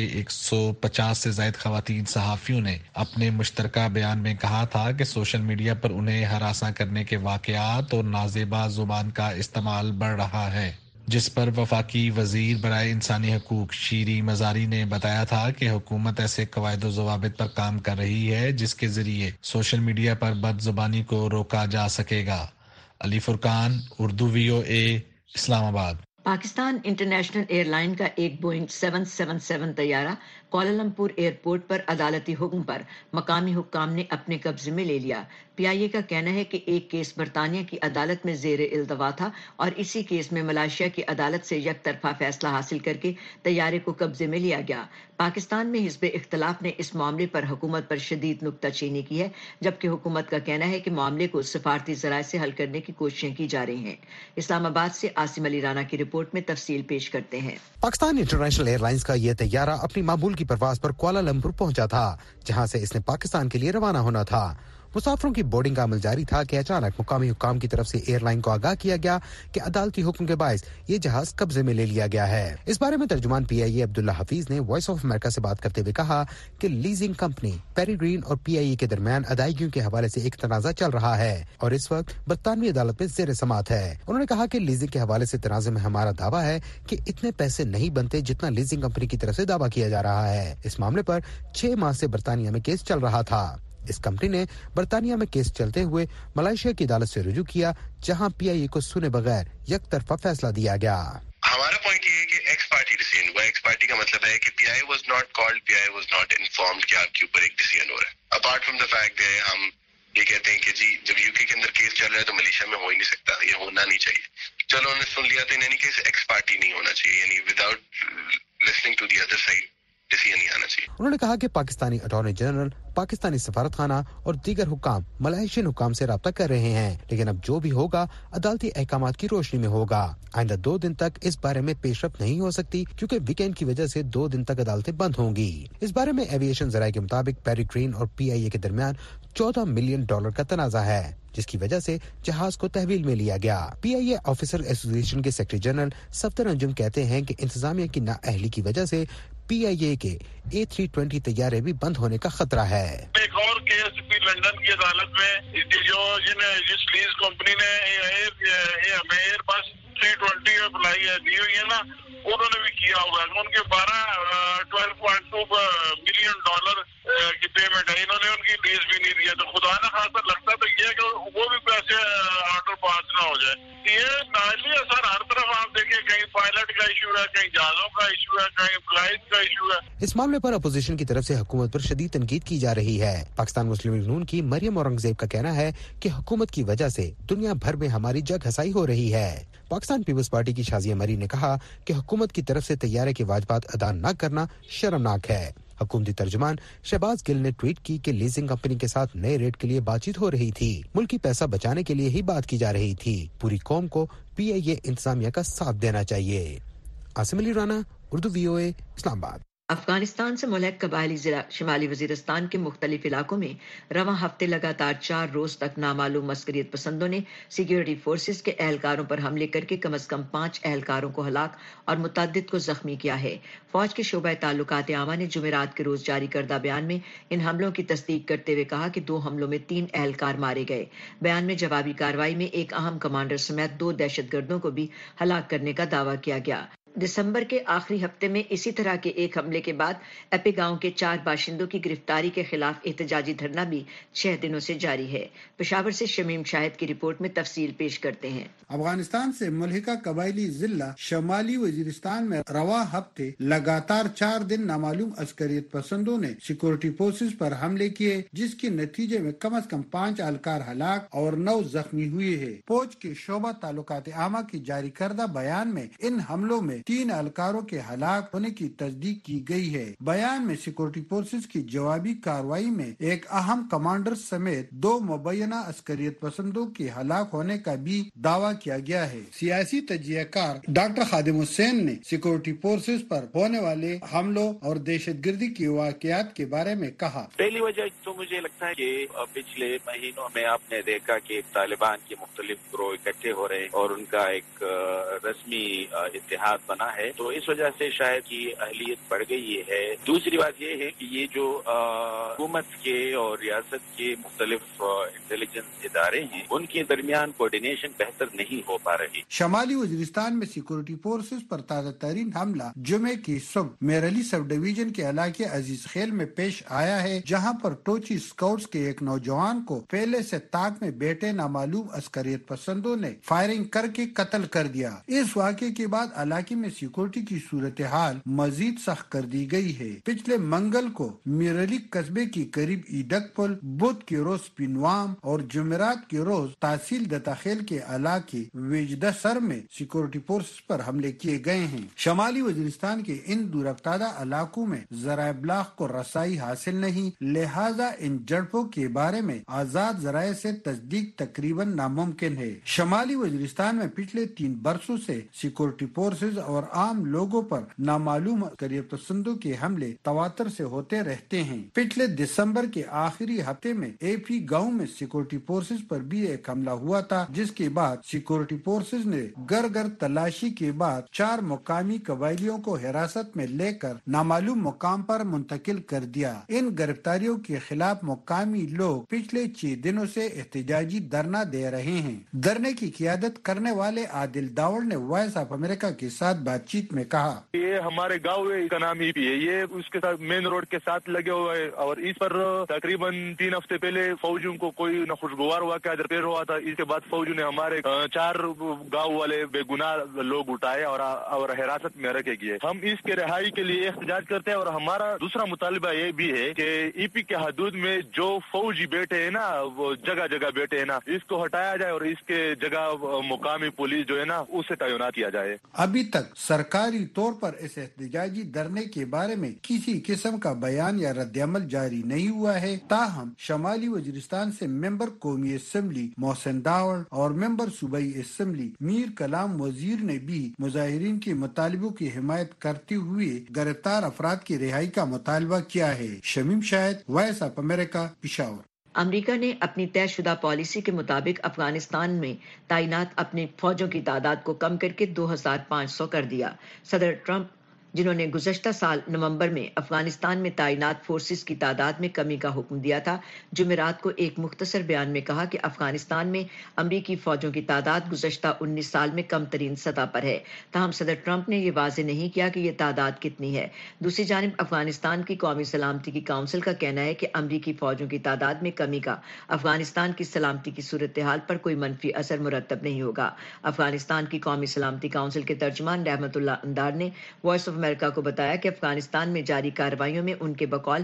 150 سے زائد خواتین صحافیوں نے اپنے مشترکہ بیان میں کہا تھا کہ سوشل میڈیا پر انہیں ہراساں کرنے کے واقعات اور نازیبا زبان کا استعمال بڑھ رہا ہے، جس پر وفاقی وزیر برائے انسانی حقوق شیریں مزاری نے بتایا تھا کہ حکومت ایسے قواعد و ضوابط پر کام کر رہی ہے جس کے ذریعے سوشل میڈیا پر بد زبانی کو روکا جا سکے گا۔ علی فرقان، اردو VOA، اسلام آباد۔ پاکستان انٹرنیشنل ایئر لائن کا ایک بوئنگ 777 طیارہ کوالالمپور ایئرپورٹ پر عدالتی حکم پر مقامی حکام نے اپنے قبضے میں لے لیا۔ PIA کا کہنا ہے کہ ایک کیس برطانیہ کی عدالت میں زیر التوا تھا اور اسی کیس میں ملائیشیا کی عدالت سے یک طرفہ فیصلہ حاصل کر کے طیارے کو قبضے میں لیا گیا۔ پاکستان میں حزب اختلاف نے اس معاملے پر حکومت پر شدید نکتہ چینی کی ہے، جبکہ حکومت کا کہنا ہے کہ معاملے کو سفارتی ذرائع سے حل کرنے کی کوششیں کی جا رہی ہیں۔ اسلام آباد سے عاصم علی رانا کی رپورٹ میں تفصیل پیش کرتے ہیں۔ پاکستان انٹرنیشنل ایئر لائنز کا یہ طیارہ اپنی معمول کی پرواز پر کوالالمپور پہنچا تھا، جہاں سے اس نے پاکستان کے لیے روانہ ہونا تھا۔ مسافروں کی بورڈنگ کا عمل جاری تھا کہ اچانک مقامی حکام کی طرف سے ایئر لائن کو آگاہ کیا گیا کہ عدالتی حکم کے باعث یہ جہاز قبضے میں لے لیا گیا ہے۔ اس بارے میں ترجمان PIA عبداللہ حفیظ نے وائس آف امریکہ سے بات کرتے ہوئے کہا کہ لیزنگ کمپنی پیری گرین اور PIA کے درمیان ادائیگیوں کے حوالے سے ایک تنازع چل رہا ہے اور اس وقت برطانوی عدالت میں زیر سماعت ہے۔ انہوں نے کہا کہ لیزنگ کے حوالے سے تنازع میں ہمارا دعویٰ ہے کہ اتنے پیسے نہیں بنتے جتنا لیزنگ کمپنی کی طرف سے دعویٰ کیا جا رہا ہے۔ اس معاملے پر 6 ماہ سے برطانیہ میں کیس چل رہا تھا۔ اس کمپنی نے برطانیہ میں کیس چلتے ہوئے ملائیشیا کی عدالت سے رجوع کیا، جہاں PIA کو سنے بغیر یک طرفہ فیصلہ دیا گیا۔ ہمارا پوائنٹ یہ ہے کہ ایکس پارٹی ڈیسیژن ہوا۔ ایکس پارٹی کا مطلب ہے کہ PIA was not called, PIA was not informed کہ آپ کے اوپر ایک ڈیسیژن ہو رہا ہے۔ اپارٹ فرام دا فیکٹ ہے ہم یہ کہتے ہیں کہ جی جب UK کے اندر کیس چل رہا ہے تو ملیشیا میں ہو ہی نہیں سکتا، یہ ہونا نہیں چاہیے۔ چلو انہوں نے سن لیا تو in any case ex parte نہیں ہونا چاہیے، یعنی without listening to the other side decision نہیں آنا چاہیے۔ انہوں نے کہا کہ پاکستانی اٹارنی جنرل، پاکستانی سفارت خانہ اور دیگر حکام ملائیشین حکام سے رابطہ کر رہے ہیں، لیکن اب جو بھی ہوگا عدالتی احکامات کی روشنی میں ہوگا۔ آئندہ 2 دن تک اس بارے میں پیش رفت نہیں ہو سکتی کیونکہ ویکینڈ کی وجہ سے 2 دن تک عدالتیں بند ہوں گی۔ اس بارے میں ایویشن ذرائع کے مطابق پیری گرین اور PIA کے درمیان $14 ملین کا تنازع ہے، جس کی وجہ سے جہاز کو تحویل میں لیا گیا۔ PIA آفیسر ایسوسی ایشن کے سیکرٹری جنرل صفدر انجم کہتے ہیں کہ انتظامیہ کی نااہلی کی وجہ سے PIA کے A320 طیارے بھی بند ہونے کا خطرہ ہے۔ ایک اور کیس بھی لندن کی عدالت میں جس لیز کمپنی نے ہمیں ایئر بس 320 اپلائی دی ہوئی ہے نا، انہوں نے بھی کیا ہوا ہے۔ ان کے 12.2 ملین ڈالر کی پیمنٹ ہے، انہوں نے ان کی لیز بھی نہیں دیا، تو خدا نہ خاصا لگتا تو یہ کہ وہ بھی پیسے آرڈر پاس نہ ہو جائے۔ یہ نااہلی اثر ہر طرف آپ دیکھیں، کہیں پائلٹ کا ایشو ہے، کہیں جہازوں کا ایشو ہے، کہیں فلائٹ کا ایشو ہے۔ اس معاملے پر اپوزیشن کی طرف سے حکومت پر شدید تنقید کی جا رہی ہے۔ پاکستان مسلم لیگ نون کی مریم اورنگزیب کا کہنا ہے کہ حکومت کی وجہ سے دنیا بھر میں ہماری جگ ہسائی ہو رہی ہے۔ پاکستان پیپلز پارٹی کی شازیہ مری نے کہا کہ حکومت کی طرف سے طیارے کے واجبات ادا نہ کرنا شرمناک ہے۔ حکومتی ترجمان شہباز گل نے ٹویٹ کی کہ لیزنگ کمپنی کے ساتھ نئے ریٹ کے لیے بات چیت ہو رہی تھی، ملکی پیسہ بچانے کے لیے ہی بات کی جا رہی تھی، پوری قوم کو PIA انتظامیہ کا ساتھ دینا چاہیے۔ عاصم علی رانا، اردو VOA، اسلام آباد۔ افغانستان سے ملحق قبائلی ضلع شمالی وزیرستان کے مختلف علاقوں میں رواں ہفتے لگاتار 4 روز تک نامعلوم عسکریت پسندوں نے سیکیورٹی فورسز کے اہلکاروں پر حملے کر کے کم از کم 5 اہلکاروں کو ہلاک اور متعدد کو زخمی کیا ہے۔ فوج کے شعبہ تعلقات عامہ نے جمعرات کے روز جاری کردہ بیان میں ان حملوں کی تصدیق کرتے ہوئے کہا کہ 2 حملوں میں 3 اہلکار مارے گئے۔ بیان میں جوابی کارروائی میں ایک اہم کمانڈر سمیت 2 دہشت گردوں کو بھی ہلاک کرنے کا دعویٰ کیا گیا۔ दिसंबर के आखिरी हफ्ते में इसी तरह के एक हमले के बाद एपी गांव के 4 बाशिंदों की गिरफ्तारी के खिलाफ एहतजाजी धरना भी 6 दिनों से जारी है। पेशावर से शमीम शाहिद की रिपोर्ट में तफसील पेश करते हैं। अफगानिस्तान से मुल्हिका कबायली जिला शमाली वजीरिस्तान में रवा हफ्ते लगातार 4 दिन नामालूम अस्करियत पसंदों ने सिक्योरिटी फोर्सेस पर हमले किए, जिसके नतीजे में कम से कम 5 एहलकार हलाक और 9 जख्मी हुए हैं। फौज के शोबा ताल्लुकात आमा की जारी करदा बयान में इन हमलों में 3 एहलकारों के हलाक होने की तस्दीक की गई है। बयान में सिक्योरिटी फोर्सेस की जवाबी कार्रवाई में एक अहम कमांडर समेत 2 मुबैना अस्करियत पसंदों के हलाक होने का भी दावा किया गया है। सियासी तजियाकार डॉक्टर खादिम हुसैन ने सिक्योरिटी फोर्सेस पर होने वाले हमलों और दहशतगर्दी के वाकयात के बारे में कहा। पहली वजह तो मुझे लगता है कि पिछले महीनों में आपने देखा कि तालिबान के मुख्तलिफ ग्रोह इकट्ठे हो रहे हैं और उनका एक रस्मी इत्तेहाद बना है, तो इस वजह से शायद की अहलियत बढ़ गई है। दूसरी बात ये है कि ये जो हुकूमत के और रियासत के मुख्तलिफ इंटेलिजेंस इदारे हैं, उनके दरमियान कोऑर्डिनेशन बेहतर नहीं हो पा रही। शमाली वजीरिस्तान में सिक्योरिटी फोर्सेस पर ताज़ा तरीन हमला जुमे की सुबह मेरली सब डिवीजन के इलाके अजीज खेल में पेश आया है, जहां पर टोची स्काउट्स के एक नौजवान को पहले से ताक में बैठे नामालूम अस्करियत पसंदों ने फायरिंग करके कत्ल कर दिया। इस वाक़े के बाद इलाके में सिक्योरिटी की सूरत हाल मजीद सख्त कर दी गई है। पिछले मंगल को मिरली कस्बे की करीब ईडक पुल, बुध के रोज पिनवाम और जुमेरात के रोज तहसील दताखेल के इलाके वेजदा सर में सिक्योरिटी फोर्सेस पर हमले किए गए हैं। शमाली वजीरिस्तान के इन दूरअफ्तादा इलाकों में ज़राए इब्लाग को रसाई हासिल नहीं, लिहाजा इन झड़पों के बारे में आजाद ज़राए से तस्दीक तकरीबन नामुमकिन है। शमाली वजीरिस्तान में पिछले 3 बरसों से सिक्योरिटी फोर्सेस और आम लोगों पर नामालूम अस्करियत पसंदों के हमले तवातर से होते रहते हैं। पिछले दिसंबर के आखिरी हफ्ते में एपी गांव में सिक्योरिटी फोर्सेस पर भी एक हमला हुआ था, जिसके बाद सिक्योरिटी फोर्सेस ने घर तलाशी के बाद 4 मुकामी कबायलियों को हिरासत में लेकर नामालूम मुकाम पर मुंतकिल कर दिया। इन गिरफ्तारियों के खिलाफ मुकामी लोग पिछले 6 दिनों से एहतजाजी धरना दे रहे हैं। धरने की क़ियादत करने वाले आदिल दावड़ ने वॉइस ऑफ अमेरिका के साथ बातचीत में कहा, ये हमारे गाँव का नाम ही है, ये उसके साथ मेन रोड के साथ लगे हुए है और इस पर तकरीबन 3 हफ्ते पहले फौजियों को कोई नखुशगवार वाक़या दरपेश हुआ था। इसके बाद फौजियों ने हमारे 4 गाँव वाले बेगुनाह लोग उठाए और हिरासत में रखे गए। हम इसके रिहाई के लिए एहतजाज करते हैं और हमारा दूसरा मुतालबा ये भी है कि ईपी के हदूद में जो फौजी बैठे हैं ना, वो जगह जगह बैठे हैं ना, इसको हटाया जाए और इसके जगह मुकामी पुलिस जो है ना, उसे तैनात किया जाए। अभी तक सरकारी तौर पर इस एहतजाजी धरने के बारे में किसी किस्म का बयान या रद्दअमल जारी नहीं हुआ है। ताहम शमाली वजीरिस्तान से मेंबर कौमी असेंबली मोहसिन दावड़ और मेंबर सूबाई असेंबली मीर कलाम वजीर ने भी मुजाहिरीन के मुतालबों की हिमायत करते हुए गिरफ्तार अफराद की रिहाई का मुतालबा किया है। Shamim Shahid, Voice of America, Peshawar. America ने अपनी तयशुदा पॉलिसी के मुताबिक अफगानिस्तान में तैनात अपनी फौजों की तादाद को कम करके 2500 कर दिया। सदर ट्रंप, जिन्होंने गुज़श्ता साल नवंबर में अफगानिस्तान में तैनात फोर्सेस की तादाद में कमी का हुक्म दिया था, जुमेरात को एक मुख्तसर बयान में कहा कि अफगानिस्तान में अमरीकी फौजों की तादाद गुज़श्ता 19 साल में कम तरीन सतह पर है। ताहम सदर ट्रंप ने यह वाजे नहीं किया कि यह तादाद कितनी है। दूसरी जानिब अफगानिस्तान की कौमी सलामती की काउंसिल का कहना है कि अमरीकी फौजों की तादाद में कमी का अफगानिस्तान की सलामती की सूरत हाल पर कोई मनफी असर मुरतब नहीं होगा। अफगानिस्तान की कौमी सलामती काउंसिल के तर्जुमान रहमतुल्लाह अंदार ने वॉइस ऑफ अमेरिका को बताया कि अफगानिस्तान में जारी कार्रवाइयों में उनके बकौल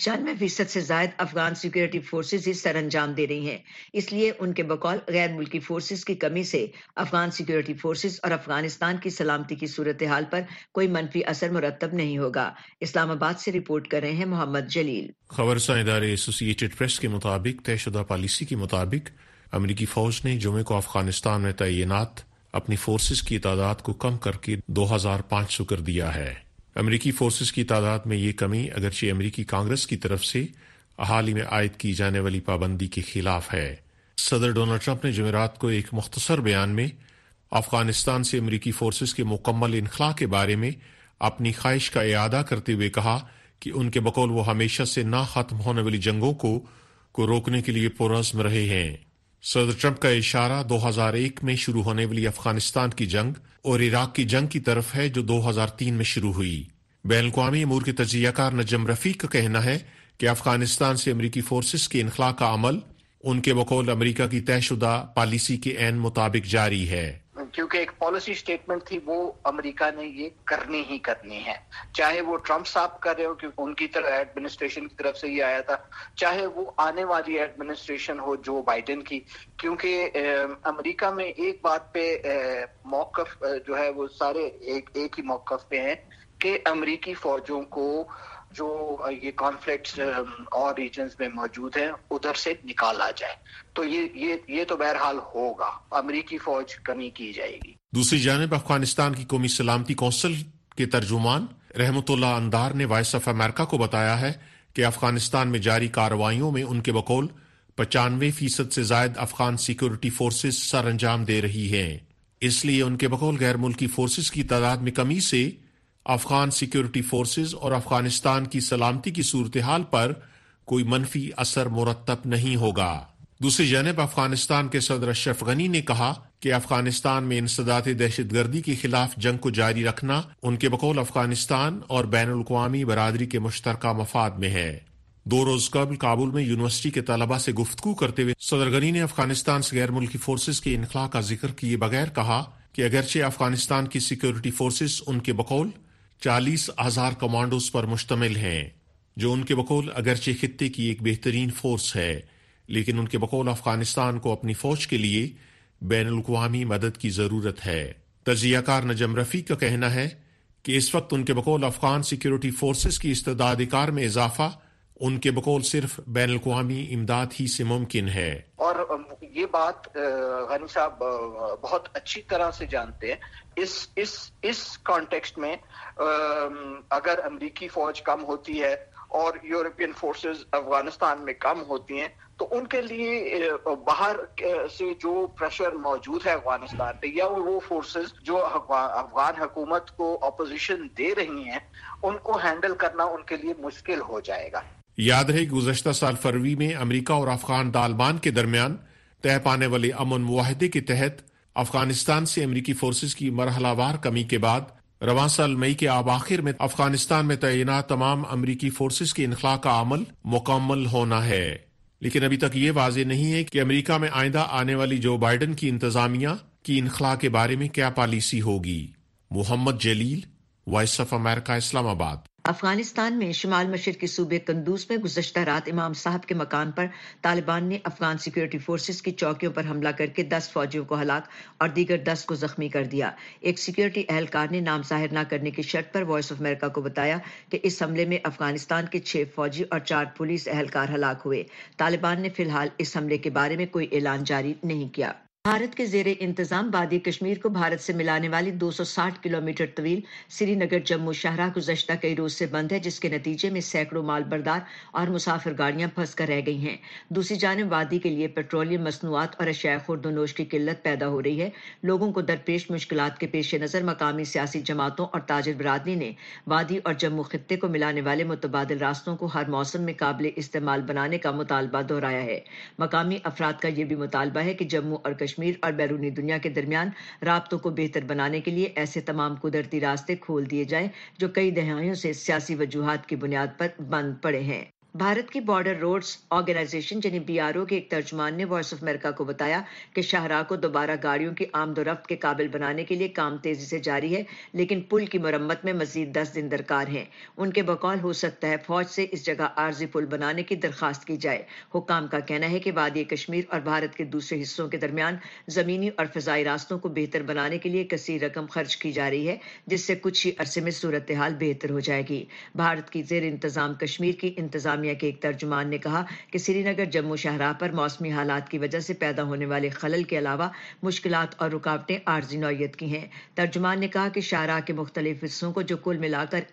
95% से ज्यादा अफगान सिक्योरिटी फोर्सेज ही सर अंजाम दे रही हैं। इसलिए उनके बकौल गैर मुल्की फोर्सेज की कमी से अफगान सिक्योरिटी फोर्सेज और अफगानिस्तान की सलामती की सूरत हाल पर कोई मनफी असर मुरतब नहीं होगा। इस्लामाबाद से रिपोर्ट कर रहे हैं मोहम्मद जलील। खबरसां इदारे एसोसिएटेड प्रेस के मुताबिक तयशुदा पॉलिसी के मुताबिक अमरीकी फौज ने जुमे को अफगानिस्तान में तैनात अपनी फोर्सेज की तादाद को कम करके 2500 कर दिया है। अमरीकी फोर्सेस की तादाद में ये कमी अगरचे अमरीकी कांग्रेस की तरफ से हाल ही में आयद की जाने वाली पाबंदी के खिलाफ है। सदर डोनाल्ड ट्रंप ने जुमेरात को एक मुख्तसर बयान में अफगानिस्तान से अमरीकी फोर्सेस के मुकम्मल इनखला के बारे में अपनी ख्वाहिश का इयादा करते हुए कहा कि उनके बकौल वो हमेशा से ना खत्म होने वाली जंगों को रोकने के लिए पुरअज़्म रहे हैं। صدر ٹرمپ کا اشارہ 2001 میں شروع ہونے والی افغانستان کی جنگ اور عراق کی جنگ کی طرف ہے جو 2003 میں شروع ہوئی۔ بین الاقوامی امور کے تجزیہ کار نجم رفیق کا کہنا ہے کہ افغانستان سے امریکی فورسز کے انخلاء کا عمل ان کے بقول امریکہ کی طے شدہ پالیسی کے عین مطابق جاری ہے۔ کیونکہ ایک پالیسی سٹیٹمنٹ تھی، وہ امریکہ نے یہ کرنی ہی کرنی ہے، چاہے وہ ٹرمپ صاحب کر رہے ہو کیونکہ ان کی طرف ایڈمنسٹریشن کی طرف سے یہ آیا تھا، چاہے وہ آنے والی ایڈمنسٹریشن ہو جو بائیڈن کی، کیونکہ امریکہ میں ایک بات پہ موقف جو ہے وہ سارے ایک ہی موقف پہ ہیں کہ امریکی فوجوں کو جو یہ کانفلکٹس اور ریجنز میں موجود ہیں ادھر سے نکالا جائے، تو یہ تو بہرحال ہوگا، امریکی فوج کمی کی جائے گی۔ دوسری جانب افغانستان کی قومی سلامتی کونسل کے ترجمان رحمت اللہ اندار نے وائس آف امریکہ کو بتایا ہے کہ افغانستان میں جاری کارروائیوں میں ان کے بقول 95% سے زائد افغان سیکورٹی فورسز سر انجام دے رہی ہیں، اس لیے ان کے بقول غیر ملکی فورسز کی تعداد میں کمی سے افغان سیکورٹی فورسز اور افغانستان کی سلامتی کی صورتحال پر کوئی منفی اثر مرتب نہیں ہوگا۔ دوسری جانب افغانستان کے صدر اشرف غنی نے کہا کہ افغانستان میں انسداد دہشت گردی کے خلاف جنگ کو جاری رکھنا ان کے بقول افغانستان اور بین الاقوامی برادری کے مشترکہ مفاد میں ہے۔ 2 روز قبل کابل میں یونیورسٹی کے طلباء سے گفتگو کرتے ہوئے صدر غنی نے افغانستان سے غیر ملکی فورسز کے انخلاء کا ذکر کیے بغیر کہا کہ اگرچہ افغانستان کی سیکورٹی فورسز ان کے بقول 40,000 کمانڈوز پر مشتمل ہیں، جو ان کے بقول اگرچہ خطے کی ایک بہترین فورس ہے، لیکن ان کے بقول افغانستان کو اپنی فوج کے لیے بین الاقوامی مدد کی ضرورت ہے۔ تجزیہ کار نجم رفیق کا کہنا ہے کہ اس وقت ان کے بقول افغان سیکورٹی فورسز کی استعداد کار میں اضافہ ان کے بقول صرف بین الاقوامی امداد ہی سے ممکن ہے۔ اور یہ بات غنی صاحب بہت اچھی طرح سے جانتے ہیں، اس کانٹیکسٹ میں اگر امریکی فوج کم ہوتی ہے اور یورپین فورسز افغانستان میں کم ہوتی ہیں تو ان کے لیے باہر سے جو پریشر موجود ہے افغانستان پہ، یا وہ فورسز جو افغان حکومت کو اپوزیشن دے رہی ہیں، ان کو ہینڈل کرنا ان کے لیے مشکل ہو جائے گا۔ یاد رہے گزشتہ سال فروری میں امریکہ اور افغان طالبان کے درمیان طے پانے والے امن معاہدے کے تحت افغانستان سے امریکی فورسز کی مرحلہ وار کمی کے بعد رواں سال مئی کے آخر میں افغانستان میں تعینات تمام امریکی فورسز کے انخلاء کا عمل مکمل ہونا ہے، لیکن ابھی تک یہ واضح نہیں ہے کہ امریکہ میں آئندہ آنے والی جو بائیڈن کی انتظامیہ کی انخلاء کے بارے میں کیا پالیسی ہوگی۔ محمد جلیل، وائس آف امریکہ، اسلام آباد۔ افغانستان میں شمال مشرقی صوبے قندوز میں گزشتہ رات امام صاحب کے مکان پر طالبان نے افغان سیکورٹی فورسز کی چوکیوں پر حملہ کر کے 10 فوجیوں کو ہلاک اور دیگر 10 کو زخمی کر دیا۔ ایک سیکورٹی اہلکار نے نام ظاہر نہ کرنے کی شرط پر وائس آف امریکہ کو بتایا کہ اس حملے میں افغانستان کے 6 فوجی اور 4 پولیس اہلکار ہلاک ہوئے۔ طالبان نے فی الحال اس حملے کے بارے میں کوئی اعلان جاری نہیں کیا۔ بھارت کے زیر انتظام وادی کشمیر کو بھارت سے ملانے والی 260 کلومیٹر طویل سری نگر جموں شاہراہ گزشتہ کئی روز سے بند ہے، جس کے نتیجے میں سینکڑوں مال بردار اور مسافر گاڑیاں پھنس کر رہ گئی ہیں۔ دوسری جانب وادی کے لیے پیٹرولیم مصنوعات اور اشیاء خورد و نوش کی قلت پیدا ہو رہی ہے۔ لوگوں کو درپیش مشکلات کے پیش نظر مقامی سیاسی جماعتوں اور تاجر برادری نے وادی اور جموں خطے کو ملانے والے متبادل راستوں کو ہر موسم میں قابل استعمال بنانے کا مطالبہ دہرایا ہے۔ مقامی افراد کا یہ بھی مطالبہ ہے کہ جموں اور کشمیر اور بیرونی دنیا کے درمیان رابطوں کو بہتر بنانے کے لیے ایسے تمام قدرتی راستے کھول دیے جائیں جو کئی دہائیوں سے سیاسی وجوہات کی بنیاد پر بند پڑے ہیں۔ بھارت کی بارڈر روڈز آرگنائزیشن یعنی BRO کے ایک ترجمان نے وائس آف امریکہ کو بتایا کہ شاہراہ کو دوبارہ گاڑیوں کی آمد و رفت کے قابل بنانے کے لیے کام تیزی سے جاری ہے، لیکن پل کی مرمت میں مزید 10 دن درکار ہیں۔ ان کے بقول ہو سکتا ہے فوج سے اس جگہ عارضی پل بنانے کی درخواست کی جائے۔ حکام کا کہنا ہے کہ وادی کشمیر اور بھارت کے دوسرے حصوں کے درمیان زمینی اور فضائی راستوں کو بہتر بنانے کے لیے کثیر رقم خرچ کی جا رہی ہے، جس سے کچھ ہی عرصے میں صورتحال بہتر ہو جائے گی۔ بھارت کی زیر انتظام کشمیر کی انتظامیہ کے ایک ترجمان نے کہا کہ سری نگر جموں شاہراہ پر موسمی حالات کی وجہ سے پیدا ہونے والے خلل کے علاوہ مشکلات اور رکاوٹیں عارضی نوعیت کی ہیں۔ ترجمان نے کہا کہ شاہراہ کے مختلف حصوں کو جو کل ملا کر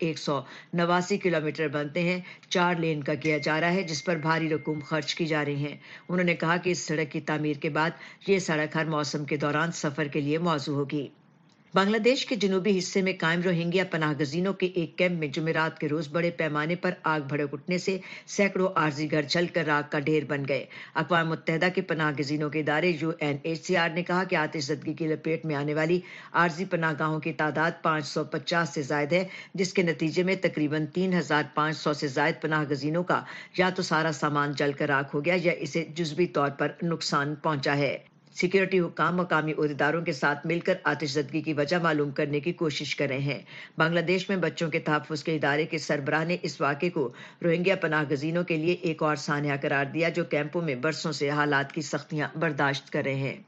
189 کلومیٹر بنتے ہیں 4 لین کا کیا جا رہا ہے، جس پر بھاری رقوم خرچ کی جا رہی ہیں۔ انہوں نے کہا کہ اس سڑک کی تعمیر کے بعد یہ سڑک ہر موسم کے دوران سفر کے لیے موزوں ہوگی۔ بنگلہ دیش کے جنوبی حصے میں قائم روہنگیا پناہ گزینوں کے ایک کیمپ میں جمعرات کے روز بڑے پیمانے پر آگ بھڑک اٹھنے سے سینکڑوں عارضی گھر جل کر راکھ کا ڈھیر بن گئے۔ اقوام متحدہ کے پناہ گزینوں کے ادارے UNHCR نے کہا کہ آتش زدگی کی لپیٹ میں آنے والی عارضی پناہ گاہوں کی تعداد 550 سے زائد ہے، جس کے نتیجے میں تقریباً 3500 سے زائد پناہ گزینوں کا یا تو سارا سامان جل کر راکھ ہو گیا یا اسے جزوی طور پر نقصان پہنچا ہے۔ سیکیورٹی حکام مقامی عہدیداروں کے ساتھ مل کر آتش زدگی کی وجہ معلوم کرنے کی کوشش کر رہے ہیں۔ بنگلہ دیش میں بچوں کے تحفظ کے ادارے کے سربراہ نے اس واقعے کو روہنگیا پناہ گزینوں کے لیے ایک اور سانحہ قرار دیا جو کیمپوں میں برسوں سے حالات کی سختیاں برداشت کر رہے ہیں۔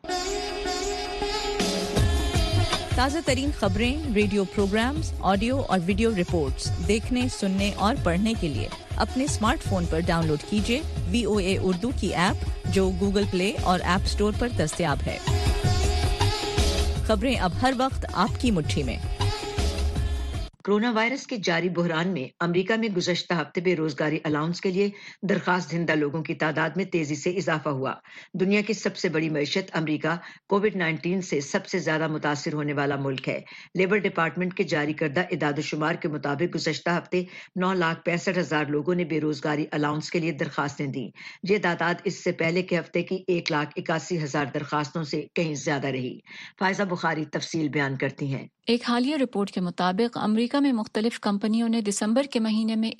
تازہ ترین خبریں، ریڈیو پروگرامز، آڈیو اور ویڈیو رپورٹس دیکھنے، سننے اور پڑھنے کے لیے اپنے اسمارٹ فون پر ڈاؤن لوڈ کیجیے VOA اردو کی ایپ جو گوگل پلے اور ایپ سٹور پر دستیاب ہے۔ خبریں اب ہر وقت آپ کی مٹھی میں۔ کرونا وائرس کے جاری بحران میں امریکہ میں گزشتہ ہفتے بے روزگاری الاؤنس کے لیے درخواست دہندہ لوگوں کی تعداد میں تیزی سے اضافہ ہوا۔ دنیا کی سب سے بڑی معیشت امریکہ کووڈ-19 سے سب سے زیادہ متاثر ہونے والا ملک ہے۔ لیبر ڈپارٹمنٹ کے جاری کردہ اعداد و شمار کے مطابق گزشتہ ہفتے 9,65,000 لوگوں نے بے روزگاری الاؤنس کے لیے درخواستیں دیں۔ یہ تعداد اس سے پہلے کے ہفتے کی 1,81,000 درخواستوں سے کہیں زیادہ رہی۔ فائزہ بخاری تفصیل بیان کرتی ہیں۔ ایک حالیہ رپورٹ کے مطابق امریکہ میں مختلف کمپنیوں نے دسمبر کے مہینے میں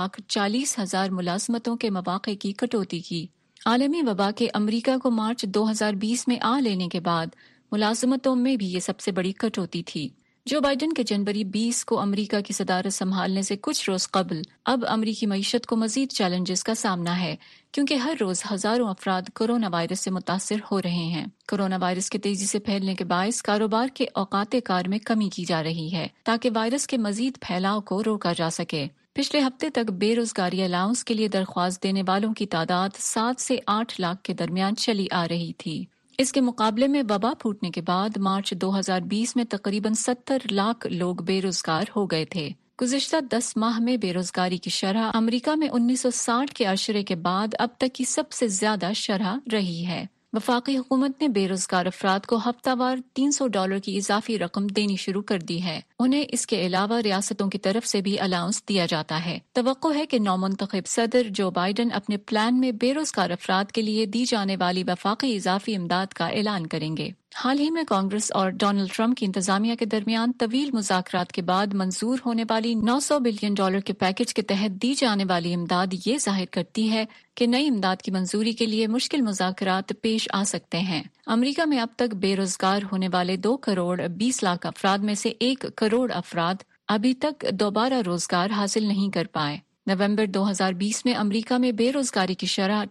1,40,000 ملازمتوں کے مواقع کی کٹوتی کی۔ عالمی وبا کے امریکہ کو مارچ 2020 میں آ لینے کے بعد ملازمتوں میں بھی یہ سب سے بڑی کٹوتی تھی۔ جو بائیڈن کے جنوری 20 کو امریکہ کی صدارت سنبھالنے سے کچھ روز قبل اب امریکی معیشت کو مزید چیلنجز کا سامنا ہے، کیونکہ ہر روز ہزاروں افراد کرونا وائرس سے متاثر ہو رہے ہیں۔ کرونا وائرس کے تیزی سے پھیلنے کے باعث کاروبار کے اوقات کار میں کمی کی جا رہی ہے تاکہ وائرس کے مزید پھیلاؤ کو روکا جا سکے۔ پچھلے ہفتے تک بے روزگاری الاؤنس کے لیے درخواست دینے والوں کی تعداد 7 سے 8 لاکھ کے درمیان چلی آ رہی تھی۔ اس کے مقابلے میں وبا پھوٹنے کے بعد مارچ 2020 میں تقریباً 70 لاکھ لوگ بے روزگار ہو گئے تھے۔ گزشتہ 10 ماہ میں بے روزگاری کی شرح امریکہ میں 1960 کے عشرے کے بعد اب تک کی سب سے زیادہ شرح رہی ہے۔ وفاقی حکومت نے بے روزگار افراد کو ہفتہ وار $300 کی اضافی رقم دینی شروع کر دی ہے۔ انہیں اس کے علاوہ ریاستوں کی طرف سے بھی الاؤنس دیا جاتا ہے۔ توقع ہے کہ نومنتخب صدر جو بائیڈن اپنے پلان میں بے روزگار افراد کے لیے دی جانے والی وفاقی اضافی امداد کا اعلان کریں گے۔ حال ہی میں کانگریس اور ڈونلڈ ٹرمپ کی انتظامیہ کے درمیان طویل مذاکرات کے بعد منظور ہونے والی $900 بلین کے پیکج کے تحت دی جانے والی امداد یہ ظاہر کرتی ہے کہ نئی امداد کی منظوری کے لیے مشکل مذاکرات پیش آ سکتے ہیں۔ امریکہ میں اب تک بے روزگار ہونے والے 2 کروڑ 20 لاکھ افراد میں سے 1 کروڑ افراد ابھی تک دوبارہ روزگار حاصل نہیں کر پائے۔ نومبر 2020 میں امریکہ میں بے روزگاری کی شرح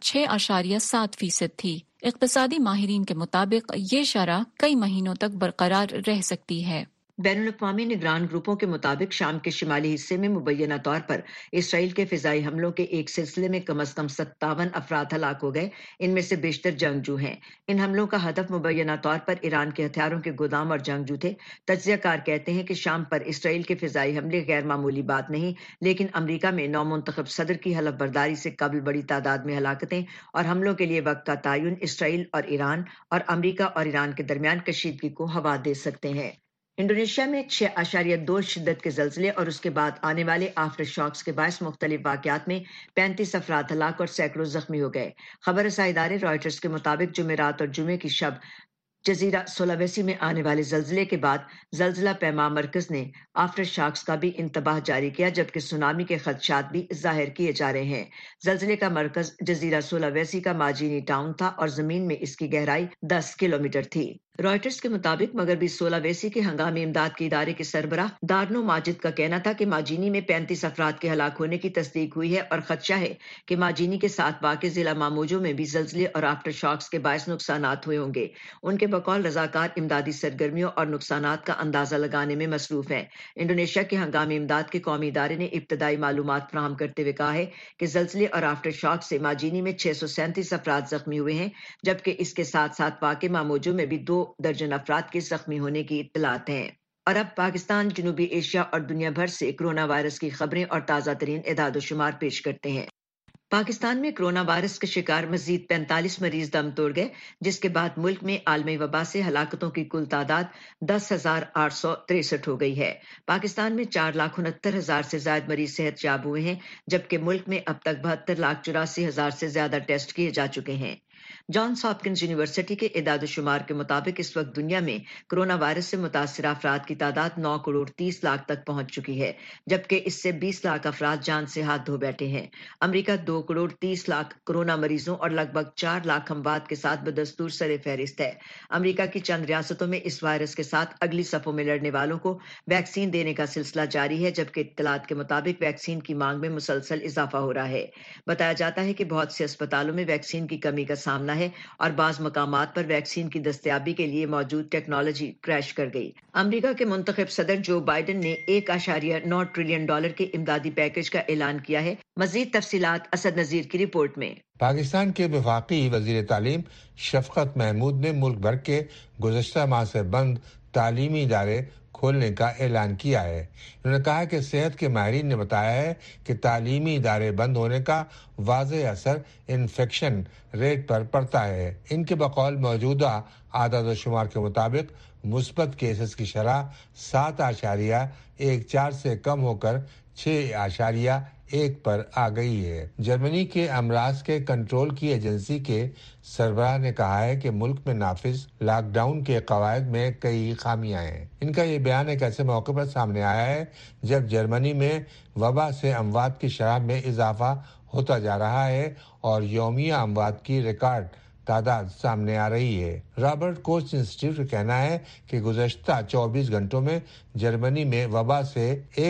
6.7% تھی۔ اقتصادی ماہرین کے مطابق یہ شرح کئی مہینوں تک برقرار رہ سکتی ہے۔ بین الاقوامی نگران گروپوں کے مطابق شام کے شمالی حصے میں مبینہ طور پر اسرائیل کے فضائی حملوں کے ایک سلسلے میں کم از کم 57 افراد ہلاک ہو گئے، ان میں سے بیشتر جنگجو ہیں۔ ان حملوں کا ہدف مبینہ طور پر ایران کے ہتھیاروں کے گودام اور جنگجو تھے۔ تجزیہ کار کہتے ہیں کہ شام پر اسرائیل کے فضائی حملے غیر معمولی بات نہیں، لیکن امریکہ میں نومنتخب صدر کی حلف برداری سے قبل بڑی تعداد میں ہلاکتیں اور حملوں کے لیے وقت کا تعین اسرائیل اور ایران اور امریکہ اور ایران کے درمیان کشیدگی کو ہوا دے سکتے ہیں۔ انڈونیشیا میں 6.2 شدت کے زلزلے اور اس کے بعد آنے والے آفٹر شاکس کے باعث مختلف واقعات میں 35 افراد ہلاک اور سینکڑوں زخمی ہو گئے۔ خبر رساں ادارے رائٹرز کے مطابق جمعرات اور جمعے کی شب جزیرہ سولاویسی میں آنے والے زلزلے کے بعد زلزلہ پیما مرکز نے آفٹر شاکس کا بھی انتباہ جاری کیا، جبکہ سونامی کے خدشات بھی ظاہر کیے جا رہے ہیں۔ زلزلے کا مرکز جزیرہ سولاویسی کا ماجینی ٹاؤن تھا اور زمین میں اس کی گہرائی 10 کلومیٹر تھی۔ رائٹرز کے مطابق مغربی سولاویسی کے ہنگامی امداد کے ادارے کے سربراہ دارنو ماجد کا کہنا تھا کہ ماجینی میں 35 افراد کے ہلاک ہونے کی تصدیق ہوئی ہے اور خدشہ ہے کہ ماجینی کے ساتھ واقع ضلع ماموجو میں بھی زلزلے اور آفٹر شاکس کے باعث نقصانات ہوئے ہوں گے۔ ان کے بقول رضاکار امدادی سرگرمیوں اور نقصانات کا اندازہ لگانے میں مصروف ہیں۔ انڈونیشیا کے ہنگامی امداد کے قومی ادارے نے ابتدائی معلومات فراہم کرتے ہوئے کہا ہے کہ زلزلے اور آفٹر شاک سے ماجینی میں 637 افراد زخمی ہوئے ہیں، جبکہ اس کے ساتھ ساتھ واقع ماموجو میں بھی 2 درجن افراد کے زخمی ہونے کی اطلاعات ہیں۔ اور اب پاکستان، جنوبی ایشیا اور دنیا بھر سے کرونا وائرس کی خبریں اور تازہ ترین اعداد و شمار پیش کرتے ہیں۔ پاکستان میں کورونا وائرس کے شکار مزید 45 مریض دم توڑ گئے، جس کے بعد ملک میں عالمی وبا سے ہلاکتوں کی کل تعداد 10,863 ہو گئی ہے۔ پاکستان میں 4,69,000 سے زائد مریض صحت یاب ہوئے ہیں، جبکہ ملک میں اب تک 72,84,000 سے زیادہ ٹیسٹ کیے جا چکے ہیں۔ جانس ہاپکنز یونیورسٹی کے اعداد و شمار کے مطابق اس وقت دنیا میں کورونا وائرس سے متاثرہ افراد کی تعداد 9,30,00,000 تک پہنچ چکی ہے، جبکہ اس سے 20 لاکھ افراد جان سے ہاتھ دھو بیٹھے ہیں۔ امریکہ 2,30,00,000 کورونا مریضوں اور لگ بھگ 4 لاکھ اموات کے ساتھ بدستور سر فہرست ہے۔ امریکہ کی چند ریاستوں میں اس وائرس کے ساتھ اگلی صفوں میں لڑنے والوں کو ویکسین دینے کا سلسلہ جاری ہے، جبکہ اطلاعات کے مطابق ویکسین کی مانگ میں مسلسل اضافہ ہو رہا ہے۔ بتایا جاتا ہے کہ بہت سے اسپتالوں میں ویکسین کی کمی کا سامنا ہے اور بعض مقامات پر ویکسین کی دستیابی کے لیے موجود ٹیکنالوجی کریش کر گئی۔ امریکہ کے منتخب صدر جو بائیڈن نے $1.9 ٹریلین کے امدادی پیکج کا اعلان کیا ہے۔ مزید تفصیلات اسد نذیر کی رپورٹ میں۔ پاکستان کے وفاقی وزیر تعلیم شفقت محمود نے ملک بھر کے گزشتہ ماہ سے بند تعلیمی ادارے کھولنے کا اعلان کیا ہے۔ انہوں نے کہا کہ صحت کے ماہرین نے بتایا ہے کہ تعلیمی ادارے بند ہونے کا واضح اثر انفیکشن ریٹ پر پڑتا ہے۔ ان کے بقول موجودہ اعداد و شمار کے مطابق مثبت کیسز کی شرح 7.14 سے کم ہو کر 6.1 پر آ گئی ہے۔ جرمنی کے امراض کے کنٹرول کی ایجنسی کے سربراہ نے کہا ہے کہ ملک میں نافذ لاک ڈاؤن کے قواعد میں کئی خامیاں ہیں۔ ان کا یہ بیان ایک ایسے موقع پر سامنے آیا ہے جب جرمنی میں وبا سے اموات کی شرح میں اضافہ ہوتا جا رہا ہے اور یومیہ اموات کی ریکارڈ تعداد سامنے آ رہی ہے۔ رابرٹ کوچ انسٹیٹیوٹ کا کہنا ہے کہ گزشتہ 24 گھنٹوں میں جرمنی میں وبا سے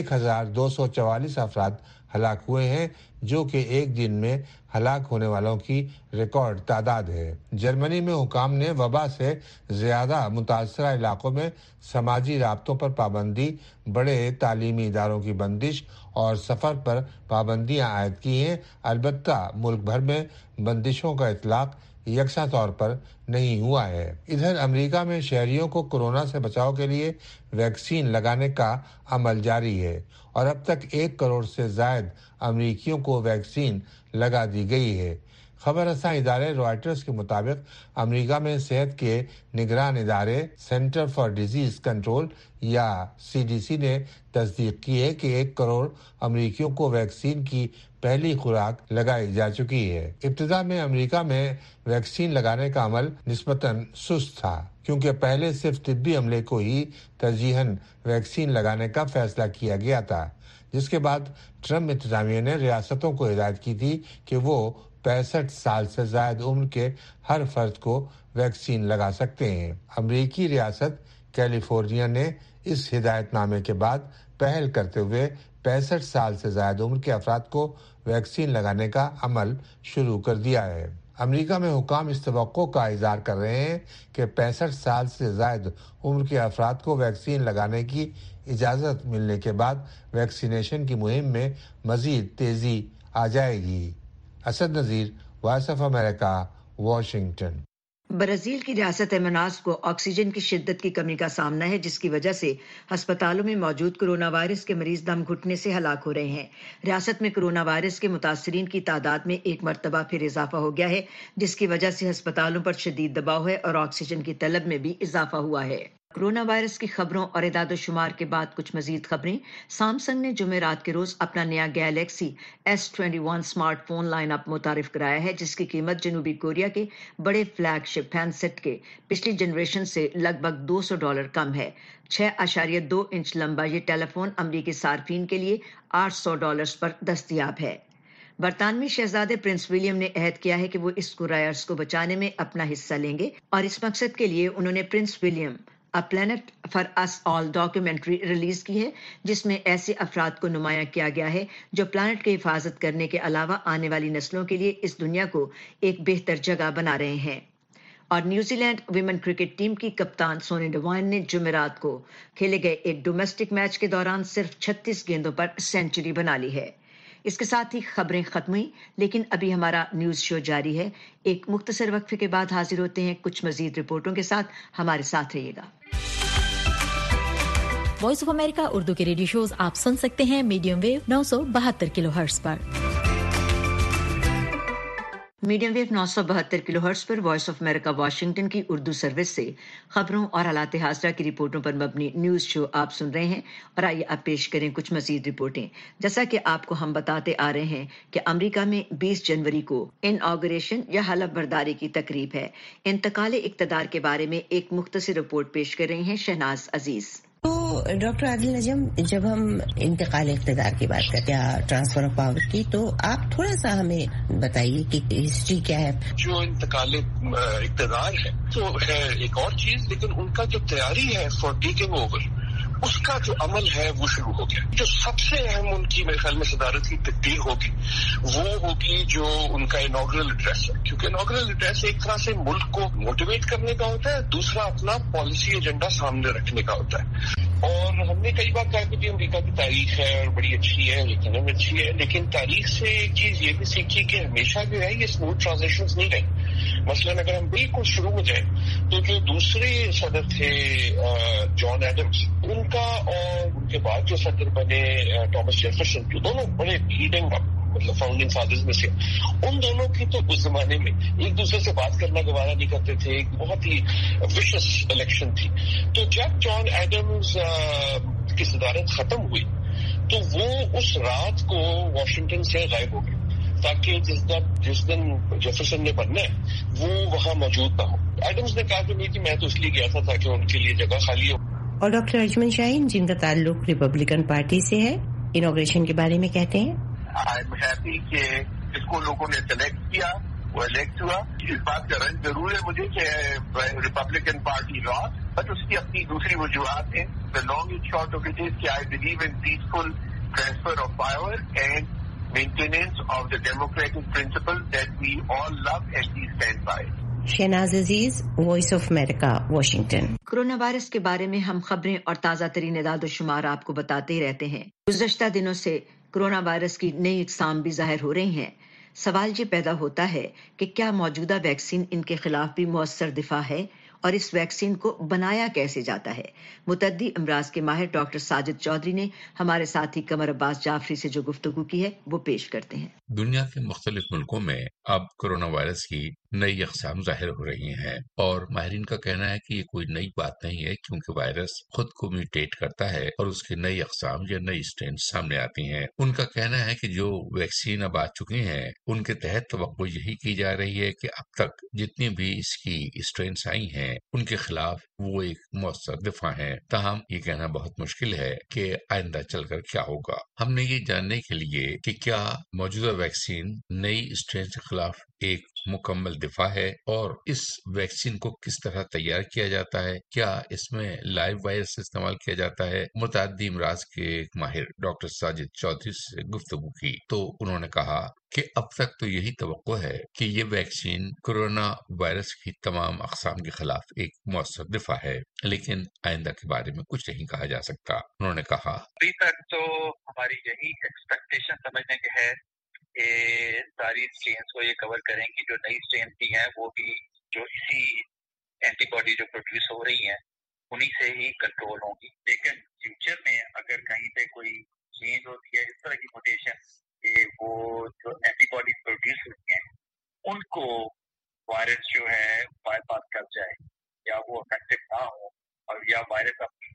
1,244 افراد ہلاک ہوئے ہیں، جو کہ ایک دن میں ہلاک ہونے والوں کی ریکارڈ تعداد ہے۔ جرمنی میں حکام نے وبا سے زیادہ متاثرہ علاقوں میں سماجی رابطوں پر پابندی، بڑے تعلیمی اداروں کی بندش اور سفر پر پابندیاں عائد کی ہیں۔ البتہ ملک بھر میں بندشوں کا اطلاق یکساں طور پر نہیں ہوا ہے۔ ادھر امریکہ میں شہریوں کو کورونا سے بچاؤ کے لیے ویکسین لگانے کا عمل جاری ہے اور اب تک 1 کروڑ سے زائد امریکیوں کو ویکسین لگا دی گئی ہے۔ خبر رساں ادارے روائٹرز کے مطابق امریکہ میں صحت کے نگران ادارے سینٹر فار ڈیزیز کنٹرول یا CDC نے تصدیق کی ہے کہ 1 کروڑ امریکیوں کو ویکسین کی پہلی خوراک لگائی جا چکی ہے۔ ابتدا میں امریکہ میں ویکسین لگانے کا عمل نسبتاً سست تھا، کیونکہ پہلے صرف طبی عملے کو ہی ترجیحاً ویکسین لگانے کا فیصلہ کیا گیا تھا، جس کے بعد ٹرمپ انتظامیہ نے ریاستوں کو ہدایت کی تھی کہ وہ 65 سال سے زائد عمر کے ہر فرد کو ویکسین لگا سکتے ہیں۔ امریکی ریاست کیلیفورنیا نے اس ہدایت نامے کے بعد پہل کرتے ہوئے 65 سال سے زائد عمر کے افراد کو ویکسین لگانے کا عمل شروع کر دیا ہے۔ امریکہ میں حکام اس توقع کا اظہار کر رہے ہیں کہ 65 سال سے زائد عمر کے افراد کو ویکسین لگانے کی اجازت ملنے کے بعد ویکسینیشن کی مہم میں مزید تیزی آ جائے گی۔ Asad Nazir, Voice of America, Washington. Brazil کی ریاست مناس کو آکسیجن کی شدت کی کمی کا سامنا ہے، جس کی وجہ سے ہسپتالوں میں موجود کورونا وائرس کے مریض دم گھٹنے سے ہلاک ہو رہے ہیں۔ ریاست میں کورونا وائرس کے متاثرین کی تعداد میں ایک مرتبہ پھر اضافہ ہو گیا ہے، جس کی وجہ سے ہسپتالوں پر شدید دباؤ ہے اور آکسیجن کی طلب میں بھی اضافہ ہوا ہے۔ کورونا وائرس کی خبروں اور اعداد و شمار کے بعد کچھ مزید خبریں۔ سامسنگ نے جمعرات کے روز اپنا نیا Galaxy S21 smartphone lineup متعارف کرایا ہے، جس کی قیمت جنوبی کوریا کے بڑے فلیگ شپ ہینڈ سیٹ کے پچھلی جنریشن سے لگ بھگ $200 کم ہے۔ 6.2 انچ لمبا یہ ٹیلی فون امریکی صارفین کے لیے $800 پر دستیاب ہے۔ برطانوی شہزادے پرنس ولیم نے عہد کیا ہے کہ وہ اس کرائرز کو بچانے میں اپنا حصہ لیں گے، اور اس مقصد کے لیے انہوں نے Prince William A Planet for Us All documentary release کی ہے، جس میں ایسے افراد کو نمایاں کیا گیا ہے جو پلانٹ کی حفاظت کرنے کے علاوہ آنے والی نسلوں کے لیے اس دنیا کو ایک بہتر جگہ بنا رہے ہیں۔ اور New Zealand women cricket team کی کپتان سونی ڈیوائن نے جمعرات کو کھیلے گئے ایک ڈومیسٹک میچ کے دوران صرف 36 گیندوں پر سینچری بنا لی ہے۔ اس کے ساتھ ہی خبریں ختم ہوئیں، لیکن ابھی ہمارا نیوز شو جاری ہے۔ ایک مختصر وقفے کے بعد حاضر ہوتے ہیں کچھ مزید رپورٹوں کے ساتھ، ہمارے ساتھ رہیے گا۔ وائس آف امریکہ اردو کے ریڈیو شوز آپ سن سکتے ہیں میڈیم ویو 972 کلو ہرٹز پر۔ मीडियम वेव 972 किलोहर्ट्ज पर वॉइस ऑफ अमेरिका वाशिंगटन की उर्दू सर्विस से खबरों और हालात हाज़िरा की रिपोर्टों पर मबनी न्यूज़ शो आप सुन रहे हैं। और आइए अब पेश करें कुछ मज़ीद रिपोर्टें। जैसा कि आपको हम बताते आ रहे हैं कि अमेरिका में 20 जनवरी को इनॉग्रेशन या हलफ बर्दारी की तकरीब है। इंतकाल इक़्तिदार के बारे में एक मुख्तसर रिपोर्ट पेश कर रही हैं शहनाज अजीज। तो डॉक्टर आदिल नजम, जब हम इंतकाल इक़्तिदार की बात करते हैं, ट्रांसफर ऑफ पावर की, तो आप थोड़ा सा हमें बताइए कि हिस्ट्री क्या है। जो इंतकाल इक़्तिदार है तो है एक और चीज, लेकिन उनका जो तैयारी है फॉर टेकिंग ओवर, उसका जो अमल है वो शुरू हो गया। जो सबसे अहम उनकी मेरे ख्याल में सदारत की तब्दील होगी वो होगी जो उनका इनॉग्रल एड्रेस है, क्योंकि इनॉग्रल एड्रेस एक तरह से मुल्क को मोटिवेट करने का होता है, दूसरा अपना पॉलिसी एजेंडा सामने रखने का होता है। और हमने कई बार कहा कि जी अमेरिका की तारीख है और बड़ी अच्छी है, लिखने में अच्छी है, लेकिन तारीख से एक चीज ये भी सीखी कि हमेशा जो है ये स्मूथ ट्रांजिशंस नहीं रही। मसलन अगर हम बिल्कुल शुरू में जाए तो जो दूसरे सदर थे जॉन एडम्स, उनका और उनके बाद जो सदर बने थॉमस जेफरसन, जो दोनों बड़े लीडिंग मतलब फाउंडिंग फादर्स में से, उन दोनों की तो उस जमाने में एक दूसरे से बात करना गवारा नहीं करते थे, एक बहुत ही विशस इलेक्शन थी। तो जब जॉन एडम्स की सदारत खत्म हुई तो वो उस रात को वॉशिंगटन से गायब हो गए, ताकि जिस दिन जेफरसन ने बनना है वो वहां मौजूद ना हो। एडम्स ने कहा कि नहीं कि मैं तो इसलिए गया था ताकि उनके लिए जगह खाली हो। और डॉक्टर अर्जुमन शाहीन, जिनका ताल्लुक रिपब्लिकन पार्टी से है, इनॉग्रेशन के बारे में कहते हैं, आई एम हैप्पी कि जिसको लोगों ने सेलेक्ट किया वो इलेक्ट हुआ। इस बात का रंग जरूर है मुझे कि रिपब्लिकन पार्टी लॉस, बट उसकी अपनी दूसरी वजूहत है। The long and short of it is कि I believe in peaceful transfer of power and maintenance of the democratic principle that we all love and we stand by. Shahnaz Aziz, voice of America, Washington. Corona virus के बारे में हम खबरें और ताज़ा तरीन इदाद शुमार आपको बताते ही रहते हैं। गुज़श्ता दिनों से कोरोना वायरस की नई इक़साम भी ज़ाहिर हो रही हैं। सवाल ये पैदा होता है कि क्या मौजूदा वैक्सीन इनके खिलाफ भी मौसर दिफा है और इस वैक्सीन को बनाया कैसे जाता है। मुतद्दी अमराज के माहिर डॉक्टर साजिद चौधरी ने हमारे साथी कमर अब्बास जाफरी से जो गुफ्तगू की है वो पेश करते हैं। दुनिया के मुख्तलिफ मुल्कों में अब कोरोना वायरस की नई अक़साम ज़ाहिर हो रही हैं और माहिरीन का कहना है कि ये कोई नई बात नहीं है, क्योंकि वायरस खुद को म्यूटेट करता है और उसकी नई अक़साम या नई स्ट्रेन सामने आती हैं। उनका कहना है कि जो वैक्सीन अब आ चुकी हैं उनके तहत तवक्को यही की जा रही है कि अब तक जितनी भी इसकी स्ट्रेन्स आई हैं उनके खिलाफ वो एक मौसर दिफा है। ताहम ये कहना बहुत मुश्किल है कि आइंदा चलकर क्या होगा। हमने ये जानने के लिए कि क्या मौजूदा वैक्सीन नई स्ट्रेन के खिलाफ एक मुकम्मल दिफा है और इस वैक्सीन को किस तरह तैयार किया जाता है, क्या इसमें लाइव वायरस इस्तेमाल किया जाता है, मुतअद्दी अमराज के माहिर डॉक्टर साजिद चौधरी से गुफ्तगू की तो उन्होंने कहा कि अब तक तो यही तवक्को है कि ये वैक्सीन कोरोना वायरस की तमाम अक़साम के खिलाफ एक मौसर दिफा है, लेकिन आइंदा के बारे में कुछ नहीं कहा जा सकता। उन्होंने कहा, अभी तक तो हमारी यही एक्सपेक्टेशन समझने के है कि सारी स्ट्रेन्स को ये कवर करेंगी, जो नई स्ट्रेन भी हैं वो भी जो इसी एंटीबॉडी जो प्रोड्यूस हो रही हैं उन्हीं से ही कंट्रोल होंगी। लेकिन फ्यूचर में अगर कहीं पे कोई चेंज होती है, इस तरह की म्यूटेशन कि वो जो एंटीबॉडी प्रोड्यूस होती हैं उनको वायरस जो है बाईपास कर जाए या वो इफेक्टिव ना हो और या वायरस अपनी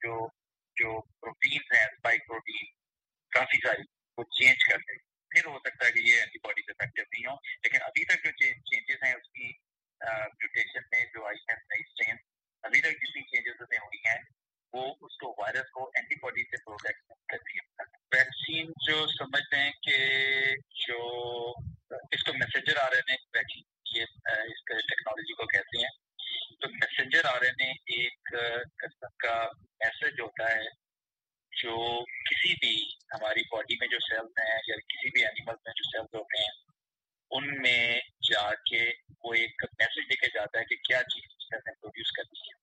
जो प्रोटीन है, स्पाइक प्रोटीन काफी सारी वो चेंज कर दे, फिर हो सकता है कि ये एंटीबॉडीज इफेक्टिव नहीं हो। लेकिन अभी तक जो चेंजेस हैं उसकी म्यूटेशन में जो आई है नई स्ट्रेन, अभी तक जितनी चेंजेस हुई हैं वो उसको वायरस को एंटीबॉडी से प्रोटेक्ट करती है। वैक्सीन जो समझते हैं कि जो इसको मैसेंजर आरएनए वैक्सीन ये इस टेक्नोलॉजी को कहते हैं, तो मैसेंजर आरएनए एक किस्म का मैसेज होता है जो किसी भी हमारी बॉडी में जो सेल्स हैं या किसी भी एनिमल में जो सेल्स होते हैं उनमें जाके वो एक मैसेज लेके जाता है कि क्या चीज प्रोड्यूस करनी है।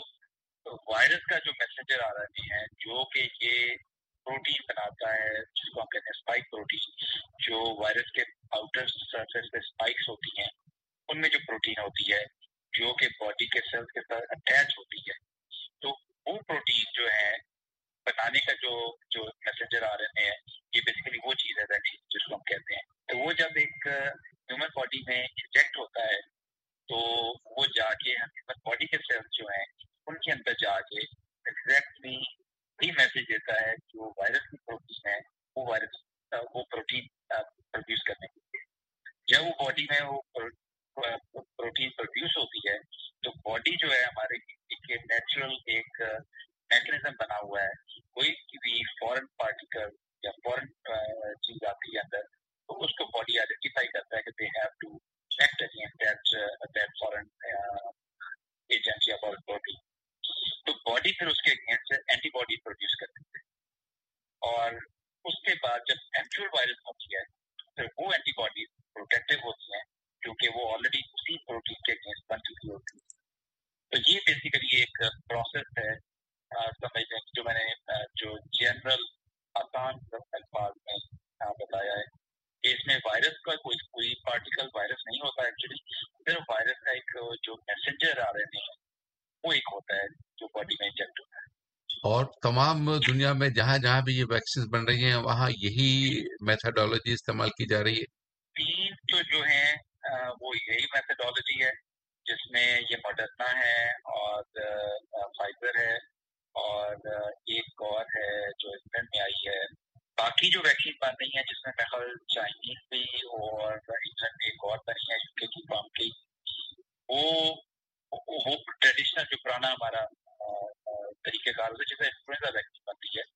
तो वायरस का जो मैसेंजर आरएनए है जो कि ये प्रोटीन बनाता है जिसको हम कहते हैं स्पाइक प्रोटीन, जो वायरस के आउटर सरफेस पे स्पाइक्स होती हैं उनमें जो प्रोटीन होती है जो कि बॉडी के सेल्स के साथ अटैच होती है, तो वो प्रोटीन जो है बनाने का जो मैसेंजर आरएनए है ये बेसिकली वो चीज है जिसको हम कहते हैं। तो वो जब एक ह्यूमन बॉडी में इंजेक्ट होता है तो वो जाके ह्यूमन बॉडी के सेल्स जो हैं उनके अंदर जाके एग्जैक्टली वही मैसेज देता है जो वायरस की प्रोटीन है वो प्रोटीन प्रोड्यूस करने के लिए। जब वो बॉडी में वो प्रोटीन प्रोड्यूस होती है तो बॉडी जो है हमारे एक नेचुरल एक मैकेनिज्म बना हुआ है, कोई भी फॉरेन पार्टिकल या फॉरेन चीज आती है अंदर तो उसको बॉडी आइडेंटिफाई करता है कि they have to act against that foreign agent या फॉरेन बॉडी। तो बॉडी फिर उसके अगेंस्ट एंटीबॉडी प्रोड्यूस करती है और उसके बाद जब एक्चुअल वायरस होती है फिर वो एंटीबॉडी प्रोटेक्टिव होती हैं क्योंकि वो ऑलरेडी उसी प्रोटीन के अगेंस्ट बन चुकी होती है। तो ये बेसिकली एक प्रोसेस है समझने जो मैंने जो जनरल आसान अल्फाज में बताया है कि इसमें वायरस का कोई पार्टिकल वायरस नहीं होता एक्चुअली, सिर्फ वायरस का एक जो मैसेंजर आरएनए है वो एक होता है जो बॉडी में इंजेक्ट होता है। और तमाम दुनिया में जहाँ जहाँ भी ये वैक्सीन बन रही हैं वहाँ यही मेथडोलॉजी इस्तेमाल की जा रही है। 3 तो जो है वो यही मेथडोलॉजी है जिसमें ये मॉडर्ना है और फाइजर है और एक और है जो इंग्लैंड में आई है। बाकी जो वैक्सीन बन रही है जिसमें मेखल चाइनीज भी और इंग्लैंड में एक और बनी है यूके की फॉर्म की, वो ट्रेडिशनल जो पुराना हमारा तरीकेकार होता है जैसे इन्फ्लुएंजा वैक्सीन बनती है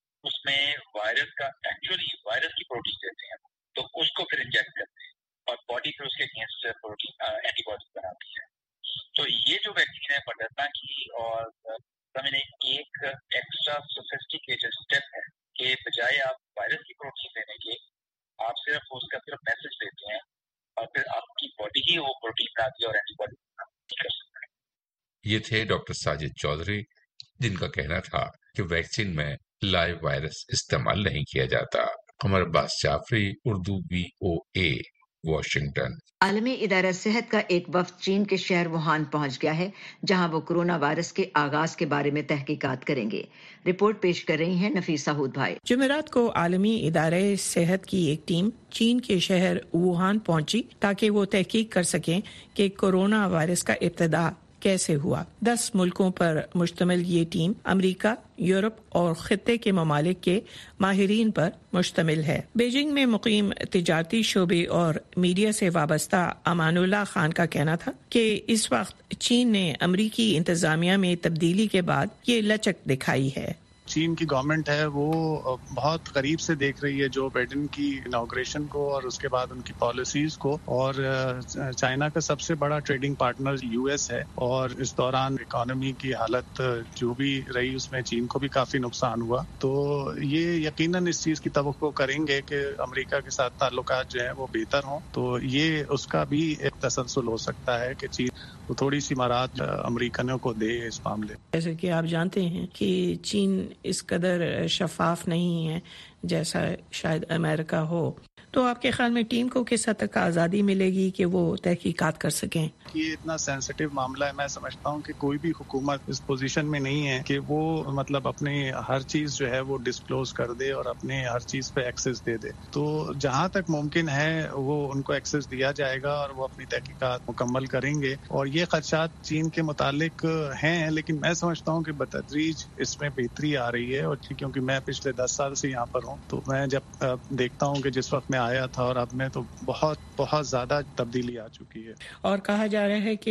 उसमें वायरस का एक्चुअली वायरस की प्रोटीन देते हैं तो उसको फिर इंजेक्ट करते हैं और बॉडी फिर उसके अगेंस्ट प्रोटीन एंटीबॉडी बनाती है। तो ये जो वैक्सीन है मॉडर्ना की और समझने एक एक्स्ट्रा सोफिस्टिकेटेड स्टेप है कि बजाय आप वायरस की प्रोटीन देने के आप सिर्फ उसका सिर्फ मैसेज देते हैं और फिर आपकी बॉडी ही वो प्रोटीन बनाती है और एंटीबॉडी कर सकता है। ये थे डॉक्टर साजिद चौधरी जिनका कहना था कि वैक्सीन में लाइव वायरस इस्तेमाल नहीं किया जाता। Qamar Abbas Jafri, Urdu VOA, Washington. आलमी इदारा सेहत का एक वफ्द चीन के शहर वुहान पहुंच गया है जहां वो कोरोना वायरस के आगाज के बारे में तहकीकात करेंगे। रिपोर्ट पेश कर रही हैं नफीसा हूद भाई। जुमेरात को आलमी इदारे सेहत की एक टीम चीन के शहर वुहान पहुंची ताकि वो तहकीक कर सकें कि कोरोना वायरस का इब्तिदा कैसे हुआ। 10 मुल्कों पर मुश्तमिल ये टीम अमेरिका, यूरोप और खित्ते के ममालिक के माहिरीन पर मुश्तमिल है। बीजिंग में मुकीम तिजारती शोबे और मीडिया से वाबस्ता अमानुल्लाह खान का कहना था कि इस वक्त चीन ने अमरीकी इंतजामिया में तब्दीली के बाद ये लचक दिखाई है। चीन की गवर्नमेंट है वो बहुत करीब से देख रही है जो बाइडेन की इनॉग्रेशन को और उसके बाद उनकी पॉलिसीज को, और चाइना का सबसे बड़ा ट्रेडिंग पार्टनर यूएस है और इस दौरान इकोनॉमी की हालत जो भी रही उसमें चीन को भी काफी नुकसान हुआ। तो ये यकीनन इस चीज की तवक्को करेंगे कि अमेरिका के साथ ताल्लुकात जो है वो बेहतर हों, तो ये उसका भी एक तसलसल हो सकता है कि चीन तो थोड़ी सी मराहत अमेरिकनों को दे इस मामले। जैसे कि आप जानते हैं कि चीन इस कदर शफाफ नहीं है जैसा शायद अमेरिका हो, तो आपके ख्याल में टीम को किस हद तक आज़ादी मिलेगी कि वो तहकीकात कर सकें? ये इतना सेंसिटिव मामला है, मैं समझता हूँ कि कोई भी हुकूमत इस पोजीशन में नहीं है कि वो मतलब अपने हर चीज जो है वो डिस्क्लोज कर दे और अपने हर चीज पे एक्सेस दे दे। तो जहाँ तक मुमकिन है वो उनको एक्सेस दिया जाएगा और वो अपनी तहकीकात मुकम्मल करेंगे। और ये खदशात चीन के मुतालिक हैं, लेकिन मैं समझता हूँ कि बतदरीज इसमें बेहतरी आ रही है। और क्योंकि मैं पिछले 10 साल से यहाँ पर हूँ तो मैं जब देखता हूँ कि जिस वक्त मैं आया था और अब में तो बहुत ज्यादा तब्दीली आ चुकी है। और कहा जा रहा है कि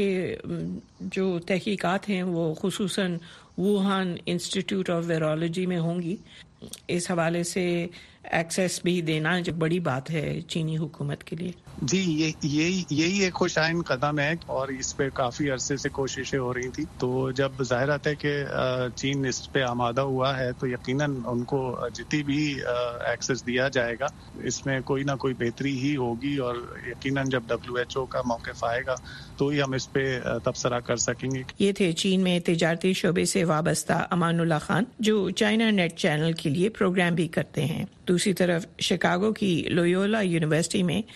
जो तहकीकात हैं वो खुसूसन वुहान इंस्टीट्यूट ऑफ वायरोलॉजी में होंगी। इस हवाले से एक्सेस भी देना जो बड़ी बात है चीनी हुकूमत के लिए। जी, यही एक खुशाइन कदम है और इस पे काफी अरसे से कोशिशें हो रही थी। तो जब जाहिर है कि चीन इस पे आमादा हुआ है तो यकीनन उनको जितनी भी एक्सेस दिया जाएगा इसमें कोई ना कोई बेहतरी ही होगी और यकीनन जब WHO का मौक़िफ़ आएगा तो ही हम इस पे तबसरा कर सकेंगे। ये थे चीन में तिजारती शोबे से वाबस्ता अमानुल्लाह खान जो चाइना नेट चैनल के लिए प्रोग्राम भी करते हैं। दूसरी तरफ शिकागो की लोयोला यूनिवर्सिटी में वबा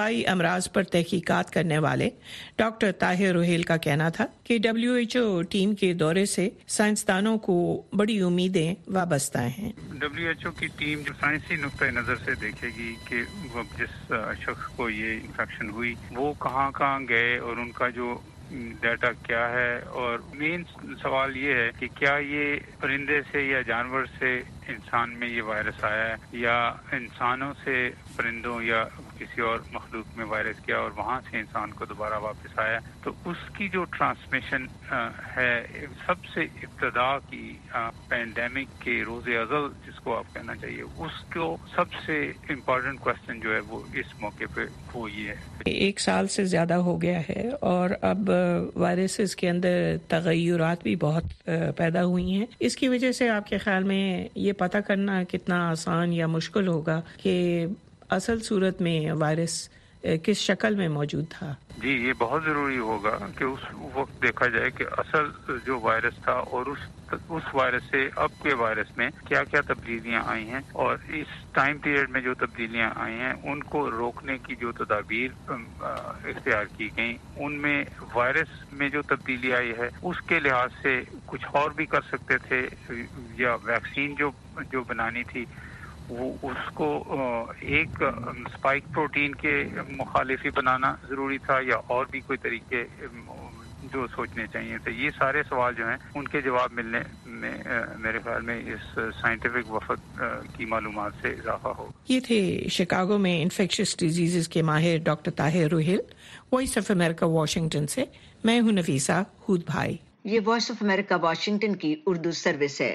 वबाई अमराज पर तहकीकात करने वाले डॉक्टर ताहिर रोहेल का कहना था कि WHO टीम के दौरे से साइंसदानों को बड़ी उम्मीदें वाबस्ता हैं। WHO की टीम जो साइंसी नुक्ता नज़र से देखेगी कि जिस शख्स को ये इन्फेक्शन हुई वो कहाँ गए और उनका जो डाटा क्या है, और मेन सवाल ये है कि क्या ये परिंदे से या जानवर से इंसान में ये वायरस आया है या इंसानों से परिंदों या किसी और मखलूक में वायरस किया और वहाँ से इंसान को दोबारा वापस आया। तो उसकी जो ट्रांसमिशन है सबसे इब्तदा की पैंडेमिक के रोज़े अज़ल जिसको आप कहना चाहिए, उसको सबसे इम्पोर्टेंट क्वेश्चन जो है वो इस मौके पे वो ये है। 1 साल से ज़्यादा हो गया है और अब वायरसेस के अंदर तगय्युरात भी बहुत पैदा हुई हैं। इसकी वजह से आपके ख्याल में ये पता करना कितना आसान या मुश्किल होगा कि असल सूरत में वायरस किस शक्ल में मौजूद था? जी, ये बहुत ज़रूरी होगा कि उस वक्त देखा जाए कि असल जो वायरस था और उस वायरस से अब के वायरस में क्या क्या तब्दीलियां आई हैं, और इस टाइम पीरियड में जो तब्दीलियां आई हैं उनको रोकने की जो तदाबीर इख्तियार की गई, उनमें वायरस में जो तब्दीली आई है उसके लिहाज से कुछ और भी कर सकते थे, या वैक्सीन जो बनानी थी वो उसको एक स्पाइक प्रोटीन के मुखालिफ ही बनाना ज़रूरी था, या और भी कोई तरीके जो सोचने चाहिए थे। ये सारे सवाल जो हैं उनके जवाब मिलने में मेरे ख्याल में इस साइंटिफिक वफद की मालूमात से इजाफा हो। ये थे शिकागो में इन्फेक्शियस डिजीज़ के माहिर doctor Tahir Rohail, voice of America Washington से। मैं हूं नफीसा हूद भाई। ये वॉइस ऑफ अमेरिका वाशिंगटन की उर्दू सर्विस है।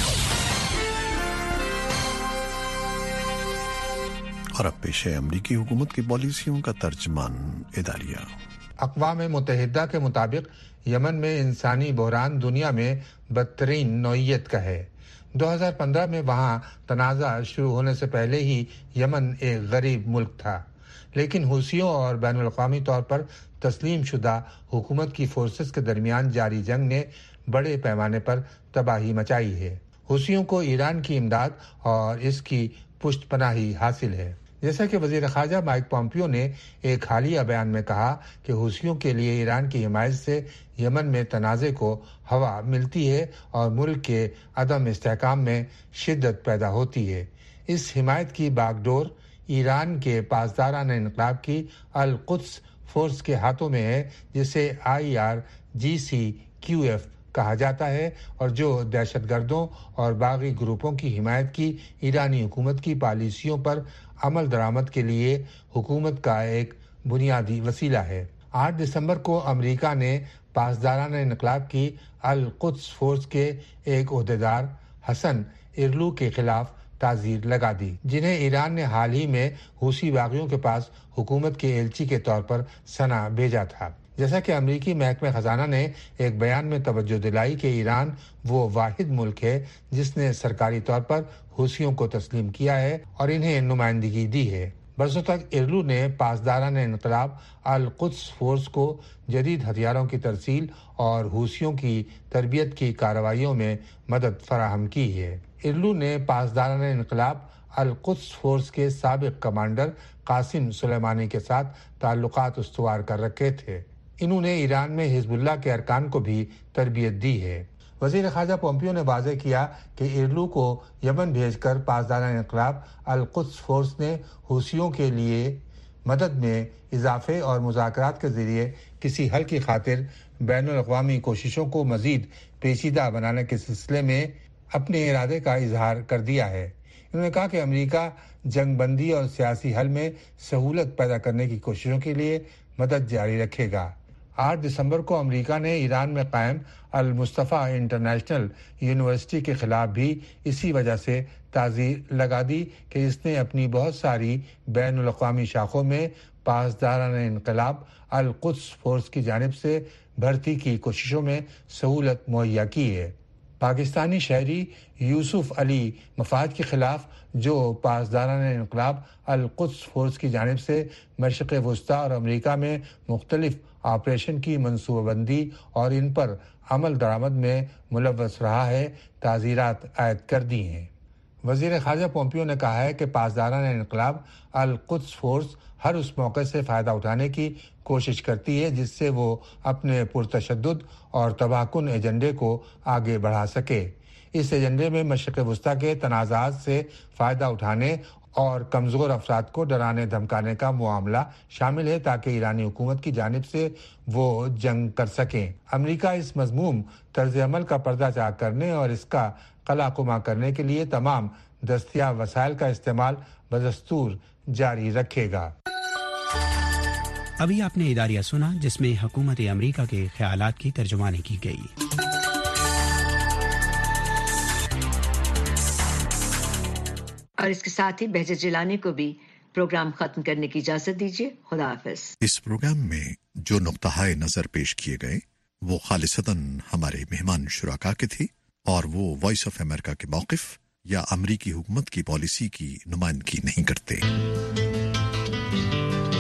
और अब पेश है अमरीकी हुकूमत की पॉलिसियों का तर्जमान इदारिया। अक़वाम मुत्तहिदा के मुताबिक यमन में इंसानी बहरान दुनिया में बदतरीन नौइयत का है। 2015 में वहाँ तनाज़ा शुरू होने से पहले ही यमन एक गरीब मुल्क था, लेकिन हुसियों और बैनुल अक़वामी तौर पर तस्लीम शुदा हुकूमत की फोर्सेस के दरमियान जारी जंग ने बड़े पैमाने पर तबाही मचाई है। हुसियों को ईरान की इमदाद और इसकी पुष्टपनाही हासिल है। जैसा कि वज़ीर ख़ारजा माइक पॉम्पियो ने एक हालिया बयान में कहा कि हुसियों के लिए ईरान की हिमायत से यमन में तनाज़े को हवा मिलती है और मुल्क के अदम इस्तेहकाम में शिद्दत पैदा होती है। इस हिमायत की बागडोर ईरान के पासदाराना इनक़लाब की अल कुद्स फोर्स के हाथों में है, जिसे IRGC-QF कहा जाता है, और जो दहशतगर्दों और बागी ग्रुपों की हिमायत की ईरानी हुकूमत की पॉलिसियों पर अमल दरामद के लिए हुकूमत का एक बुनियादी वसीला है। 8 दिसंबर को अमेरिका ने पासदाराना इनक़लाब की अल कुद्स फोर्स के एक ओहदेदार हसन इरलू के खिलाफ ताज़ीर लगा दी, जिन्हें ईरान ने हाल ही में हुसी बागियों के पास हुकूमत के एलची के तौर पर सना भेजा था। जैसा कि अमरीकी महकमे खजाना ने एक बयान में तवज्जो दिलाई कि ईरान वो वाहिद मुल्क है जिसने सरकारी तौर पर हुसियों को तस्लीम किया है और इन्हें नुमाइंदगी दी है। बरसों तक इरलू ने पासदाराना इनक़लाब अल कुद्स फोर्स को जदीद हथियारों की तरसील और हुसियों की तरबियत की कार्रवाइयों में मदद फराहम की है। इरलू ने पासदाराना इनक़लाब अल कुद्स फोर्स के साबिक कमांडर कासिम सुलेमानी के साथ ताल्लुकात उस्तवार कर रखे थे। इन्होंने ईरान में हिजबुल्लाह के अरकान को भी तरबियत दी है। वज़ीर ख़ारजा पोम्पियो ने वाज़ेह किया कि इरलू को यमन भेजकर पासदाराना इनक़लाब अल कुद्स फोर्स ने हुसियों के लिए मदद में इजाफे और मुज़ाकरात के ज़रिए किसी हल की खातिर बैनुल अक़वामी कोशिशों को मज़ीद पेचीदा बनाने के सिलसिले में अपने इरादे का इजहार कर दिया है। उन्होंने कहा कि अमेरिका जंगबंदी और सियासी हल में सहूलत पैदा करने की कोशिशों के लिए मदद जारी रखेगा। 8 दिसंबर को अमेरिका ने ईरान में कायम अल मुस्तफ़ा इंटरनेशनल यूनिवर्सिटी के खिलाफ भी इसी वजह से ताज़ीर लगा दी कि इसने अपनी बहुत सारी बैनुल अक़वामी शाखों में पासदाराना इनक़लाब अल कुद्स फोर्स की जानिब से भर्ती की कोशिशों में सहूलत मुहैया की है। पाकिस्तानी शहरी यूसुफ अली मफाद के खिलाफ जो पासदाराना इनक़लाब अल कुद्स फोर्स की जानिब से मशरिक़ वस्ता और अमेरिका में मुख्तलिफ ऑपरेशन की मनसूबाबंदी और इन पर अमल दरामद में मुलव्वस रहा है, ताज़ीरात आयद कर दी हैं। وزیر خارجہ پومپیو نے کہا ہے کہ پاسداران انقلاب القدس فورس ہر اس موقع سے فائدہ اٹھانے کی کوشش کرتی ہے جس سے وہ اپنے پرتشدد اور تباہ کن ایجنڈے کو آگے بڑھا سکے۔ اس ایجنڈے میں مشرق وسطیٰ کے تنازعات سے فائدہ اٹھانے اور کمزور افراد کو ڈرانے دھمکانے کا معاملہ شامل ہے تاکہ ایرانی حکومت کی جانب سے وہ جنگ کر سکیں۔ امریکہ اس مذموم طرز عمل کا پردہ چاک کرنے اور اس کا قلع قمع کرنے کے لیے تمام دستیاب وسائل کا استعمال بدستور جاری رکھے گا۔ ابھی آپ نے اداریہ سنا جس میں حکومت امریکہ کے خیالات کی ترجمانی کی گئی۔ اور اس کے ساتھ ہی بہجت جیلانی کو بھی پروگرام ختم کرنے کی اجازت دیجیے۔ خدا حافظ۔ اس پروگرام میں جو نقطۂ نظر پیش کیے گئے وہ خالصتاً ہمارے مہمان شرکا کے تھے اور وہ وائس آف امریکہ کے موقف یا امریکی حکومت کی پالیسی کی نمائندگی نہیں کرتے۔